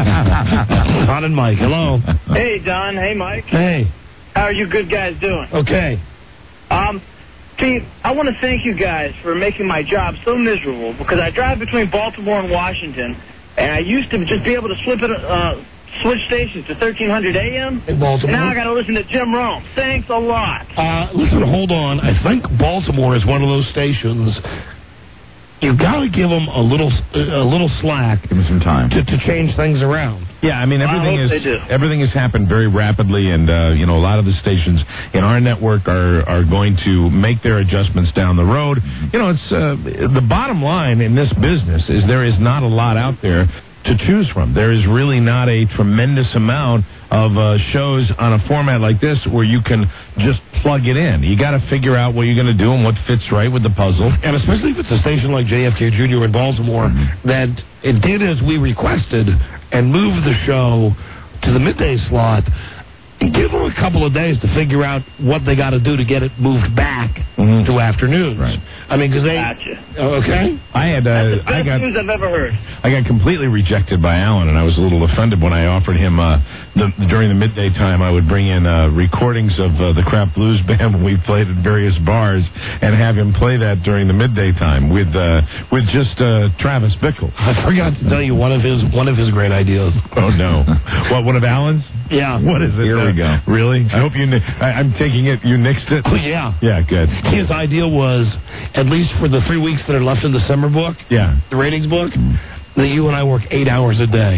Don and Mike, hello. Hey, Don. Hey, Mike. Hey. How are you good guys doing? Okay. Um, Pete, I want to thank you guys for making my job so miserable because I drive between Baltimore and Washington, and I used to just be able to slip it, uh, switch stations to thirteen hundred A M. In Baltimore? Now I got to listen to Jim Rome. Thanks a lot. Uh, listen, hold on. I think Baltimore is one of those stations. You got to give them a little, a little slack. Give them some time. To, to change things around. Yeah, I mean everything I hope is they do. everything has happened very rapidly, and uh, you know a lot of the stations in our network are are going to make their adjustments down the road. You know, it's uh, the bottom line in this business is there is not a lot out there to choose from. There is really not a tremendous amount of uh, shows on a format like this where you can just plug it in. You got to figure out what you're going to do and what fits right with the puzzle. And especially if it's a station like J F K Junior in Baltimore that it did as we requested and moved the show to the midday slot. Give them a couple of days to figure out what they got to do to get it moved back mm-hmm. to afternoons. Right. I mean, because they. Gotcha. Okay. I had. Uh, That's the best I got. news I've ever heard. I got completely rejected by Alan, and I was a little offended when I offered him uh, the, during the midday time. I would bring in uh, recordings of uh, the Crap Blues Band when we played at various bars, and have him play that during the midday time with uh, with just uh, Travis Bickle. I forgot to tell you one of his one of his great ideas. Oh no! What? One of Alan's? Yeah. What is it? Here uh, we go. Really? I hope you. Ni- I, I'm taking it. You nixed it. Oh yeah. Yeah. Good. His idea was, at least for the three weeks that are left in the summer book, yeah, the ratings book, that you and I work eight hours a day.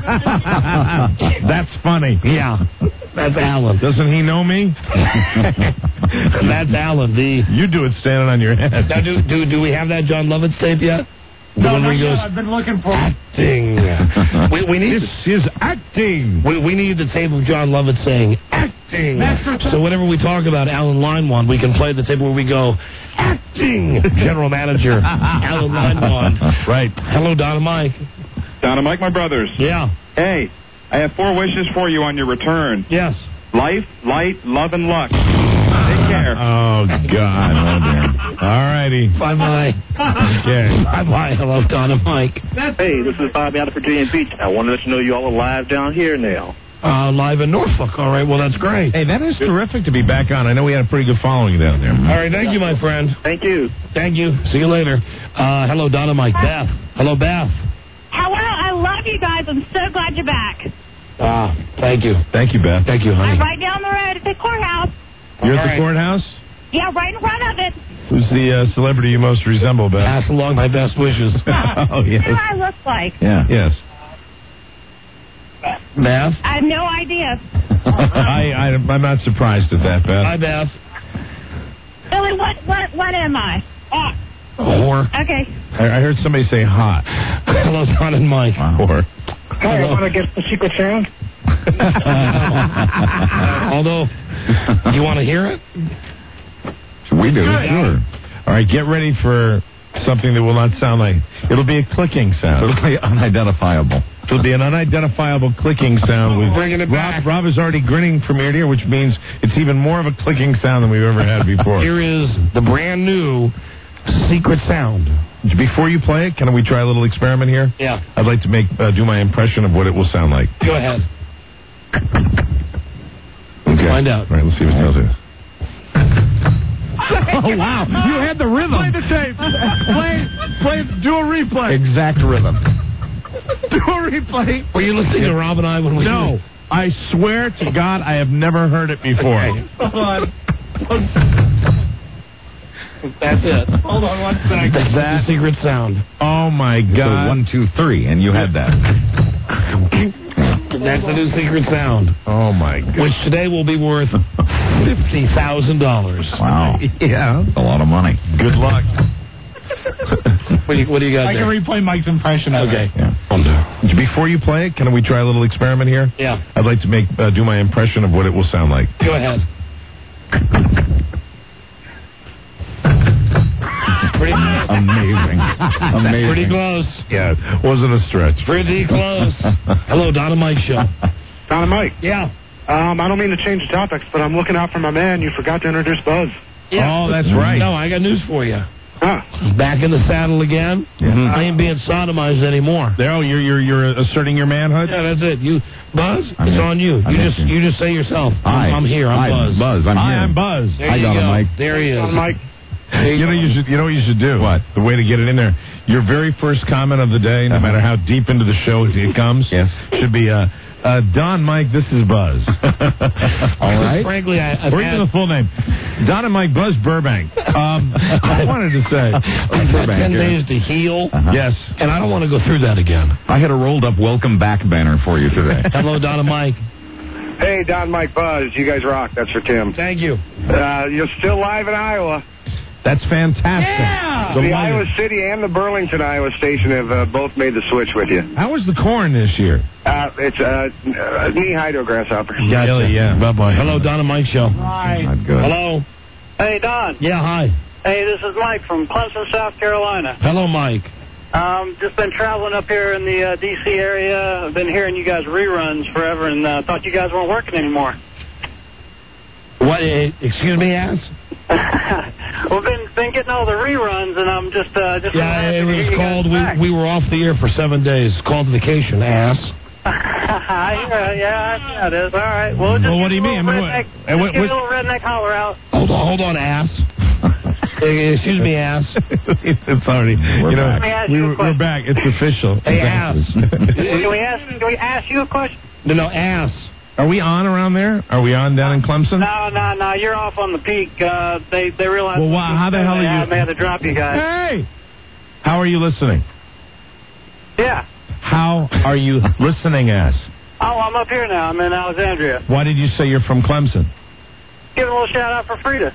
That's funny. Yeah. That's Alan. Doesn't he know me? That's Alan. The you do it standing on your head. Now, do do do we have that John Lovitz tape yet? The No, one not where he yet. goes, I've been looking for acting. we, we need this is acting. We, we need the tape of John Lovitz saying acting. So whenever we talk about Alan Linewan, we can play the tape where we go acting. General Manager Alan Linewan. Right. Hello, Don and Mike. Don and Mike, my brothers. Yeah. Hey, I have four wishes for you on your return. Yes. Life, light, love, and luck. Take care. Oh, God. Oh, dear. All righty. Bye-bye. Okay. Bye-bye. Hello, Don and Mike. Hey, this is Bobby out of Virginia Beach. I want to let you know you all are live down here now. Uh, live in Norfolk. All right, well, that's great. Hey, that is terrific to be back on. I know we had a pretty good following down there. All right, thank you, my friend. Thank you. Thank you. See you later. Uh, hello, Don and Mike. Beth. Hello, Beth. Hello, I love you guys. I'm so glad you're back. Ah, thank you. Thank you, Beth. Thank you, honey. I'm right down the road at the courthouse. You're All at the right. courthouse? Yeah, right in front of it. Who's the uh, celebrity you most resemble, Beth? Pass along my best wishes. Oh, yes. What do I look like? Yeah. Yes. Beth? I have no idea. I, I, I'm not surprised at that, Beth. Hi, Beth. Billy, what, what, what am I? Oh. Whore. Okay. I, I heard somebody say hot. Hello, Don and Mike. Whore. Hi, I want to get the secret sound. Although, you want to hear it? We do, Yeah. sure. All right, get ready for something that will not sound like... It'll be a clicking sound. It'll be unidentifiable. It'll be an unidentifiable clicking sound. With Bringing it back. Rob, Rob is already grinning from ear to ear, which means it's even more of a clicking sound than we've ever had before. Here is the brand new secret sound. Before you play it, can we try a little experiment here? Yeah. I'd like to make uh, do my impression of what it will sound like. Go ahead. Okay. Find out. All right, let's see what it tells you. Oh, wow. You had the rhythm. Play the tape. play, play, do a replay. Exact rhythm. Do a replay. Were you listening to Rob and I when we... No. I swear to God, I have never heard it before. Okay. Hold on. That's it. Hold on one second. That's That- the secret sound. Oh, my So God. one, two, three, and you had that. That's the new secret sound, Oh, my God. which today will be worth fifty thousand dollars. Wow. Yeah. That's a lot of money. Good luck. What do you, what do you got I can there? replay Mike's impression of Okay. it. Yeah. Before you play it, can we try a little experiment here? Yeah. I'd like to make uh, do my impression of what it will sound like. Go ahead. Pretty Amazing. Amazing. Pretty close. Yeah, wasn't a stretch. Pretty close. Hello, Don and Mike show. Don and Mike. Yeah. Um, I don't mean to change the topics, but I'm looking out for my man. You forgot to introduce Buzz. Yeah. Oh, that's right. No, I got news for you. Huh. Back in the saddle again. Mhm. I ain't being sodomized anymore. There, oh, you're you're you're asserting your manhood. Yeah, that's it. You, Buzz, I'm it's here. on you. I'm You here. just you just say yourself. Hi. I'm, I'm here. I'm Hi, Buzz. Buzz, I'm Hi, here. I'm Buzz. There Hi, you Don and go. Mike. There he is. Don and Mike. You know you should you know what you should do. What? The way to get it in there. Your very first comment of the day, no Uh-huh. matter how deep into the show it comes, Yes. should be uh, uh, Don, Mike, this is Buzz. All right. Frankly, I, I've Or had, even the full name. Don and Mike Buzz Burbank. Um, I wanted to say, I've had ten days to heal. Uh-huh. Yes, and I don't want to go through that again. I had a rolled up welcome back banner for you today. Hello, Don and Mike. Hey, Don, Mike, Buzz. You guys rock. That's for Tim. Thank you. Uh, you're still live in Iowa. That's fantastic. Yeah. The Iowa City and the Burlington, Iowa station have uh, both made the switch with you. How was the corn this year? Uh, it's uh, uh, knee-high to a grasshopper. Gotcha. Really, yeah. Bye-bye. Hello, Don and Mike Show. Hi. Not good. Hello. Hey, Don. Yeah, hi. Hey, this is Mike from Clemson, South Carolina. Hello, Mike. Um, just been traveling up here in the uh, D C area. I've been hearing you guys reruns forever, and uh, thought you guys weren't working anymore. What? Uh, excuse me, ass? We've been been getting all the reruns, and I'm just uh, just. Yeah, it happy to hear was you guys called. back. We we were off the air for seven days. It's called vacation, ass. yeah, yeah, yeah, it is. All right. Well, just Well, what do you give mean? a I little mean, redneck, what- just what- give what- a little redneck holler out. Hold on, hold on, ass. Excuse me, ass. It's already. We're you know, Let me ask we, you a we're question. back. It's official. Hey, ass. Can we ask? Can we ask you a question? No, no, ass. Are we on around there? Are we on down in Clemson? No, no, no. You're off on the peak. Uh, they they realized. Well, why- how the hell are they you- had- They had to drop you guys. Hey! How are you listening? Yeah. How are you listening, ass? Oh, I'm up here now. I'm in Alexandria. Why did you say you're from Clemson? Give a little shout out for Frida.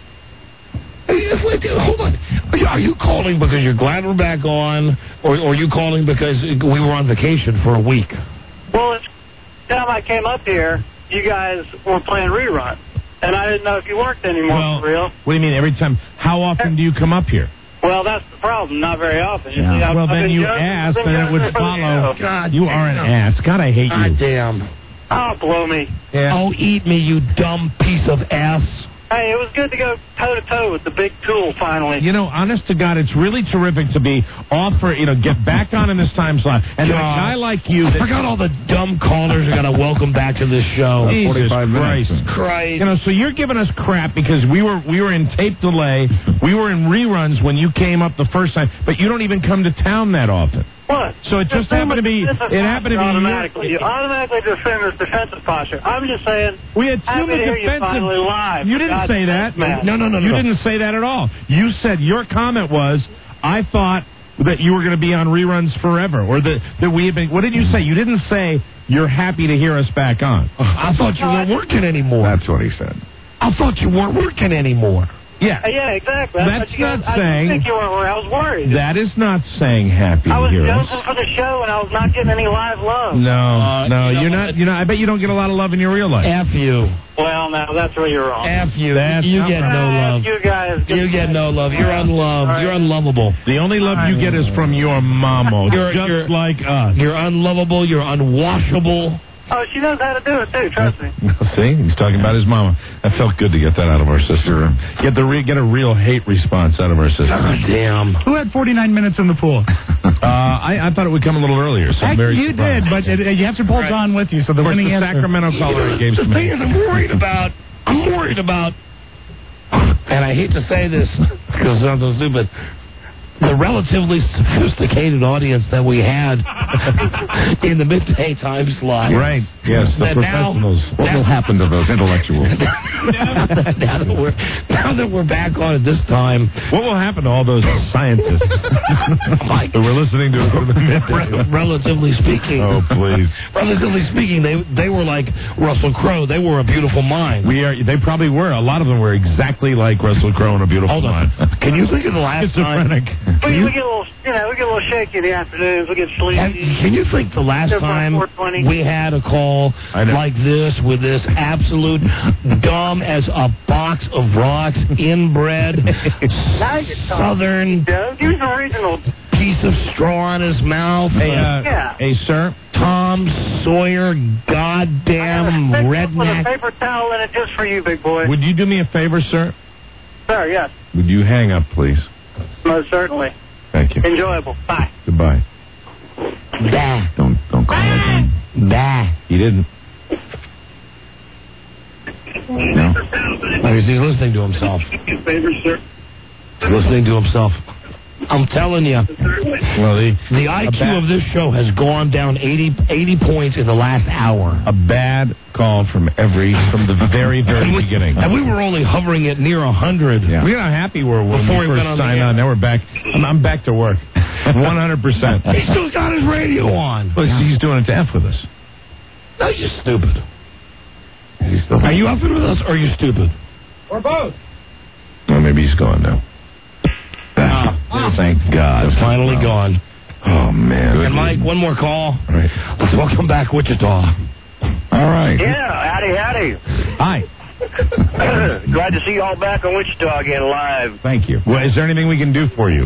Hey, wait, hold on. Are you, are you calling because you're glad we're back on, or, or are you calling because we were on vacation for a week? Well, it's the time I came up here, you guys were playing rerun, and I didn't know if you worked anymore Well, for real. what do you mean every time? How often do you come up here? Well, that's the problem. Not very often. You Yeah. see, I've, Well, I've then been you young- asked, been and it young would for the follow. show. God, You are an ass. God, I hate God you. damn. Oh, blow me. Yeah. Oh, eat me, you dumb piece of ass. Hey, it was good to go toe-to-toe with the big tool finally. You know, honest to God, it's really terrific to be offer. You know, get back on in this time slot, and a God. guy like you. I that- forgot all the dumb callers are going to welcome back to this show. Jesus forty-five Christ. minutes. Christ. You know, so you're giving us crap because we were we were in tape delay, we were in reruns when you came up the first time, but you don't even come to town that often. What? So it just happened to be. This is It happened to be. automatically. You automatically defend this defensive posture. I'm just saying. We had happy too much to hear you defensive. finally live. You For didn't God's say sake, that. man. No, no, no, no. You no. didn't say that at all. You said your comment was, I thought that you were going to be on reruns forever, or that that we had been. What did you say? You didn't say you're happy to hear us back on. I thought you weren't working anymore. That's what he said. I thought you weren't working anymore. Yeah. Uh, yeah, exactly. I That's thought you guys- not I saying- didn't think you were where I was worried. That is not saying happy I to was hear us. jonesing for the show, and I was not getting any live love. No, Uh, no, you know you're what? not. You know, I bet you don't get a lot of love in your real life. F you. Well, now that's where you're wrong. F you. That's you not get right. no Uh, love. You guys. You get no love. You're unloved. All right. You're unlovable. The only love you get is from your mama, You're- just you're- like us. You're unlovable. You're unwashable. Oh, she knows how to do it too. Trust me. See, he's talking about his mama. That felt good to get that out of our sister. Get the re- get a real hate response out of our sister. God damn. Who had forty-nine minutes in the pool? Uh, I, I thought it would come a little earlier. So I'm very you surprised. did, but it, you have to pull Right. Don with you. So the Of course, winning the answer. Sacramento caller gave The some thing hate. is, I'm worried about. I'm worried about. And I hate to say this because I'm so stupid. The relatively sophisticated audience that we had in the midday time slot. Right. Yes, the That now- professionals. What will happen to those intellectuals? now, that, now, that we're, now that we're back on at this time, What will happen to all those scientists Like- that were listening to us for the midday? re- relatively speaking, Oh, please. relatively speaking, they they were like Russell Crowe. They were a beautiful mind. We are. They probably were. A lot of them were exactly like Russell Crowe in A Beautiful Hold Mind. on. Can you think of the last time? Schizophrenic. We, we get a little, you know, we get a little shaky in the afternoons. We get sleepy. Have- Can you think the last They're about time four twenty. we had a call I know. like this with this absolute dumb as a box of rocks, inbred, Now you're talking. southern Yeah, use the original. piece of straw in his mouth? Hey, uh, uh, Yeah. hey, sir. Tom Sawyer, goddamn I got a stick with a redneck. paper towel in it just for you, big boy. Would you do me a favor, sir? Sir, yes, Would you hang up, please? most certainly. Thank you. Enjoyable. Bye. Goodbye. Bah. Don't don't call again. Bah. He didn't. No. I mean, he's listening to himself. Favor, sir. He's listening to himself. I'm telling you. Well, the, The I Q bad, of this show has gone down eighty, eighty points in the last hour. A bad call from every from the very, very and we, beginning. And we were only hovering at near one hundred. Yeah. We're not happy we're, when Before we we first went on the signed air. on. Now we're back. I'm, I'm back to work. one hundred percent. He still got his radio on. Well, he's doing it to F with us. No, you're stupid. Are you effing with us or are you stupid? Or both. Well, maybe he's gone now. Ah, Thank God. They're finally gone. Oh, man. And Mike, one more call. All right. Let's welcome back Wichita. All right. Yeah, howdy, howdy. Hi. Glad to see you all back on Wichita again live. Thank you. Well, is there anything we can do for you?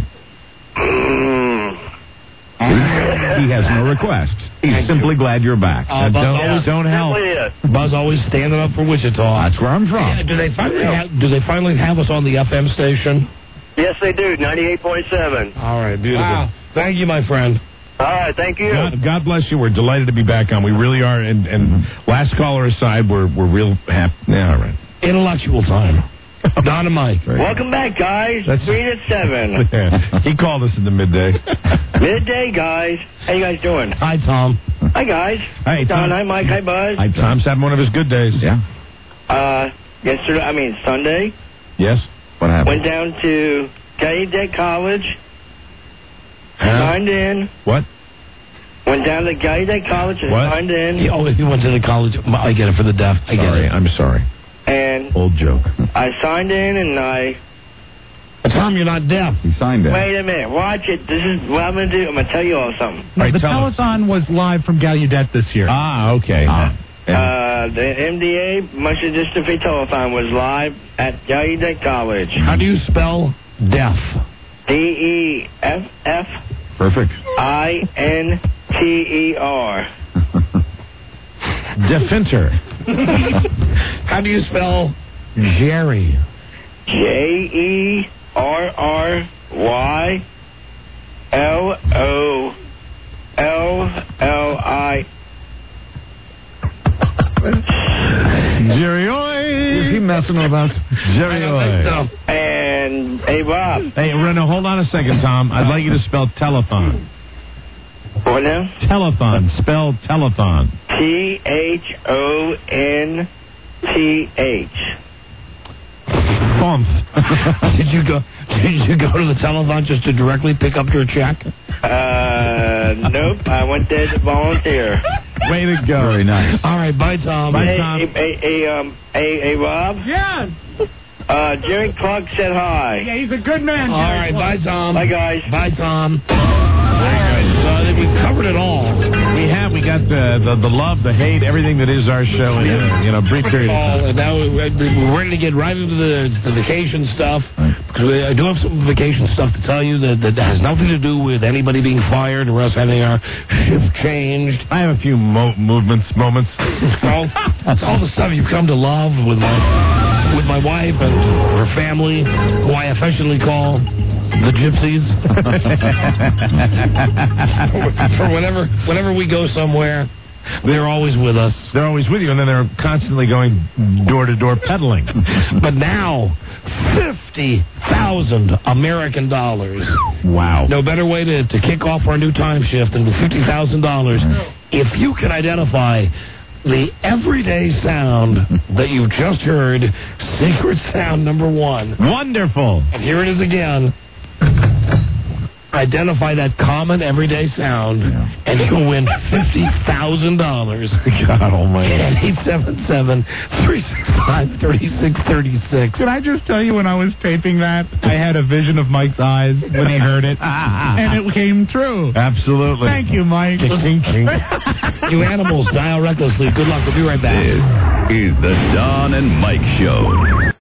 He has no requests. He's simply glad you're back. Uh, Now, Buzz don't, always- don't help. Simply it. Buzz always standing up for Wichita. That's where I'm from. Yeah, do they finally have, do they finally have us on the F M station? Yes, they do. ninety-eight point seven. All right, beautiful. Wow. Thank you, my friend. All right, thank you. God, God bless you. We're delighted to be back on. We really are. And, and last caller aside, we're we're real happy. Yeah, all right. Intellectual time. Don and Mike. Welcome back, guys. That's- Three to seven. He called us in the midday. Midday, guys. How you guys doing? Hi, Tom. Hi, guys. Hey, Don, Tom. hi, Mike. Hi, Buzz. Hi, Tom's having one of his good days. Yeah. Uh, yesterday, I mean Sunday, Yes. What happened? went down to Gallaudet College, Huh? signed in. What? Went down to Gallaudet College and What? signed in. He, oh, he went to the college. I get it for the deaf. I get Sorry, it. I'm sorry. And Old joke. I signed in and I... But Tom, you're not deaf. He signed it. Wait a minute. Watch it. This is what I'm going to do. I'm going to tell you all something. All right, the tell us. telethon was live from Gallaudet this year. Ah, okay. Ah. Uh, the M D A Motion Dystrophy Telethon was live at Gallaudet College. How do you spell deaf? D E F F Perfect. I N T E R. Definter. How do you spell Jerry? J E R R Y L O L L I. Jerry Oy. Is he messing with us? Jerry Oy. And hey, Bob. Hey, Reno, hold on a second, Tom. I'd like you to spell telethon. What now? Telethon. Spell telethon. T H O N T H. Font. Did you go? Did you go to the telethon just to directly pick up your check? Uh, nope. I went there to volunteer. Way to go. Very nice. All right, bye, Tom. Bye, Hey, Tom. hey, hey, um, hey, hey, Rob. Yes. Uh, Jerry Clark said hi. Yeah, he's a good man. All right, bye, Tom. Bye, guys. Bye, Tom. All right, so I think we've covered it all. We have. We got the, the the love, the hate, everything that is our show in a, you know, brief period of All, time. and now we're we're ready to get right into the, the vacation stuff. Because I do have some vacation stuff to tell you that, that has nothing to do with anybody being fired or us having our shift changed. I have a few mo- movements, moments. Well, it's all the stuff you've come to love with my with my wife and her family, who I affectionately call the gypsies. For whenever whenever we go somewhere, they're always with us. They're always with you, and then they're constantly going door to door peddling. But now, fifty thousand American dollars. Wow. No better way to, to kick off our new time shift than with fifty thousand dollars. If you can identify the everyday sound that you've just heard, secret sound number one. Wonderful. And here it is again. Identify that common everyday sound, and you'll win fifty thousand dollars. God almighty. At eight seven seven, three six five, three six three six. Can I just tell you, when I was taping that, I had a vision of Mike's eyes when he heard it, and it came true. Absolutely. Thank you, Mike. King, king. You animals, dial recklessly. Good luck. We'll be right back. This is the Don and Mike Show.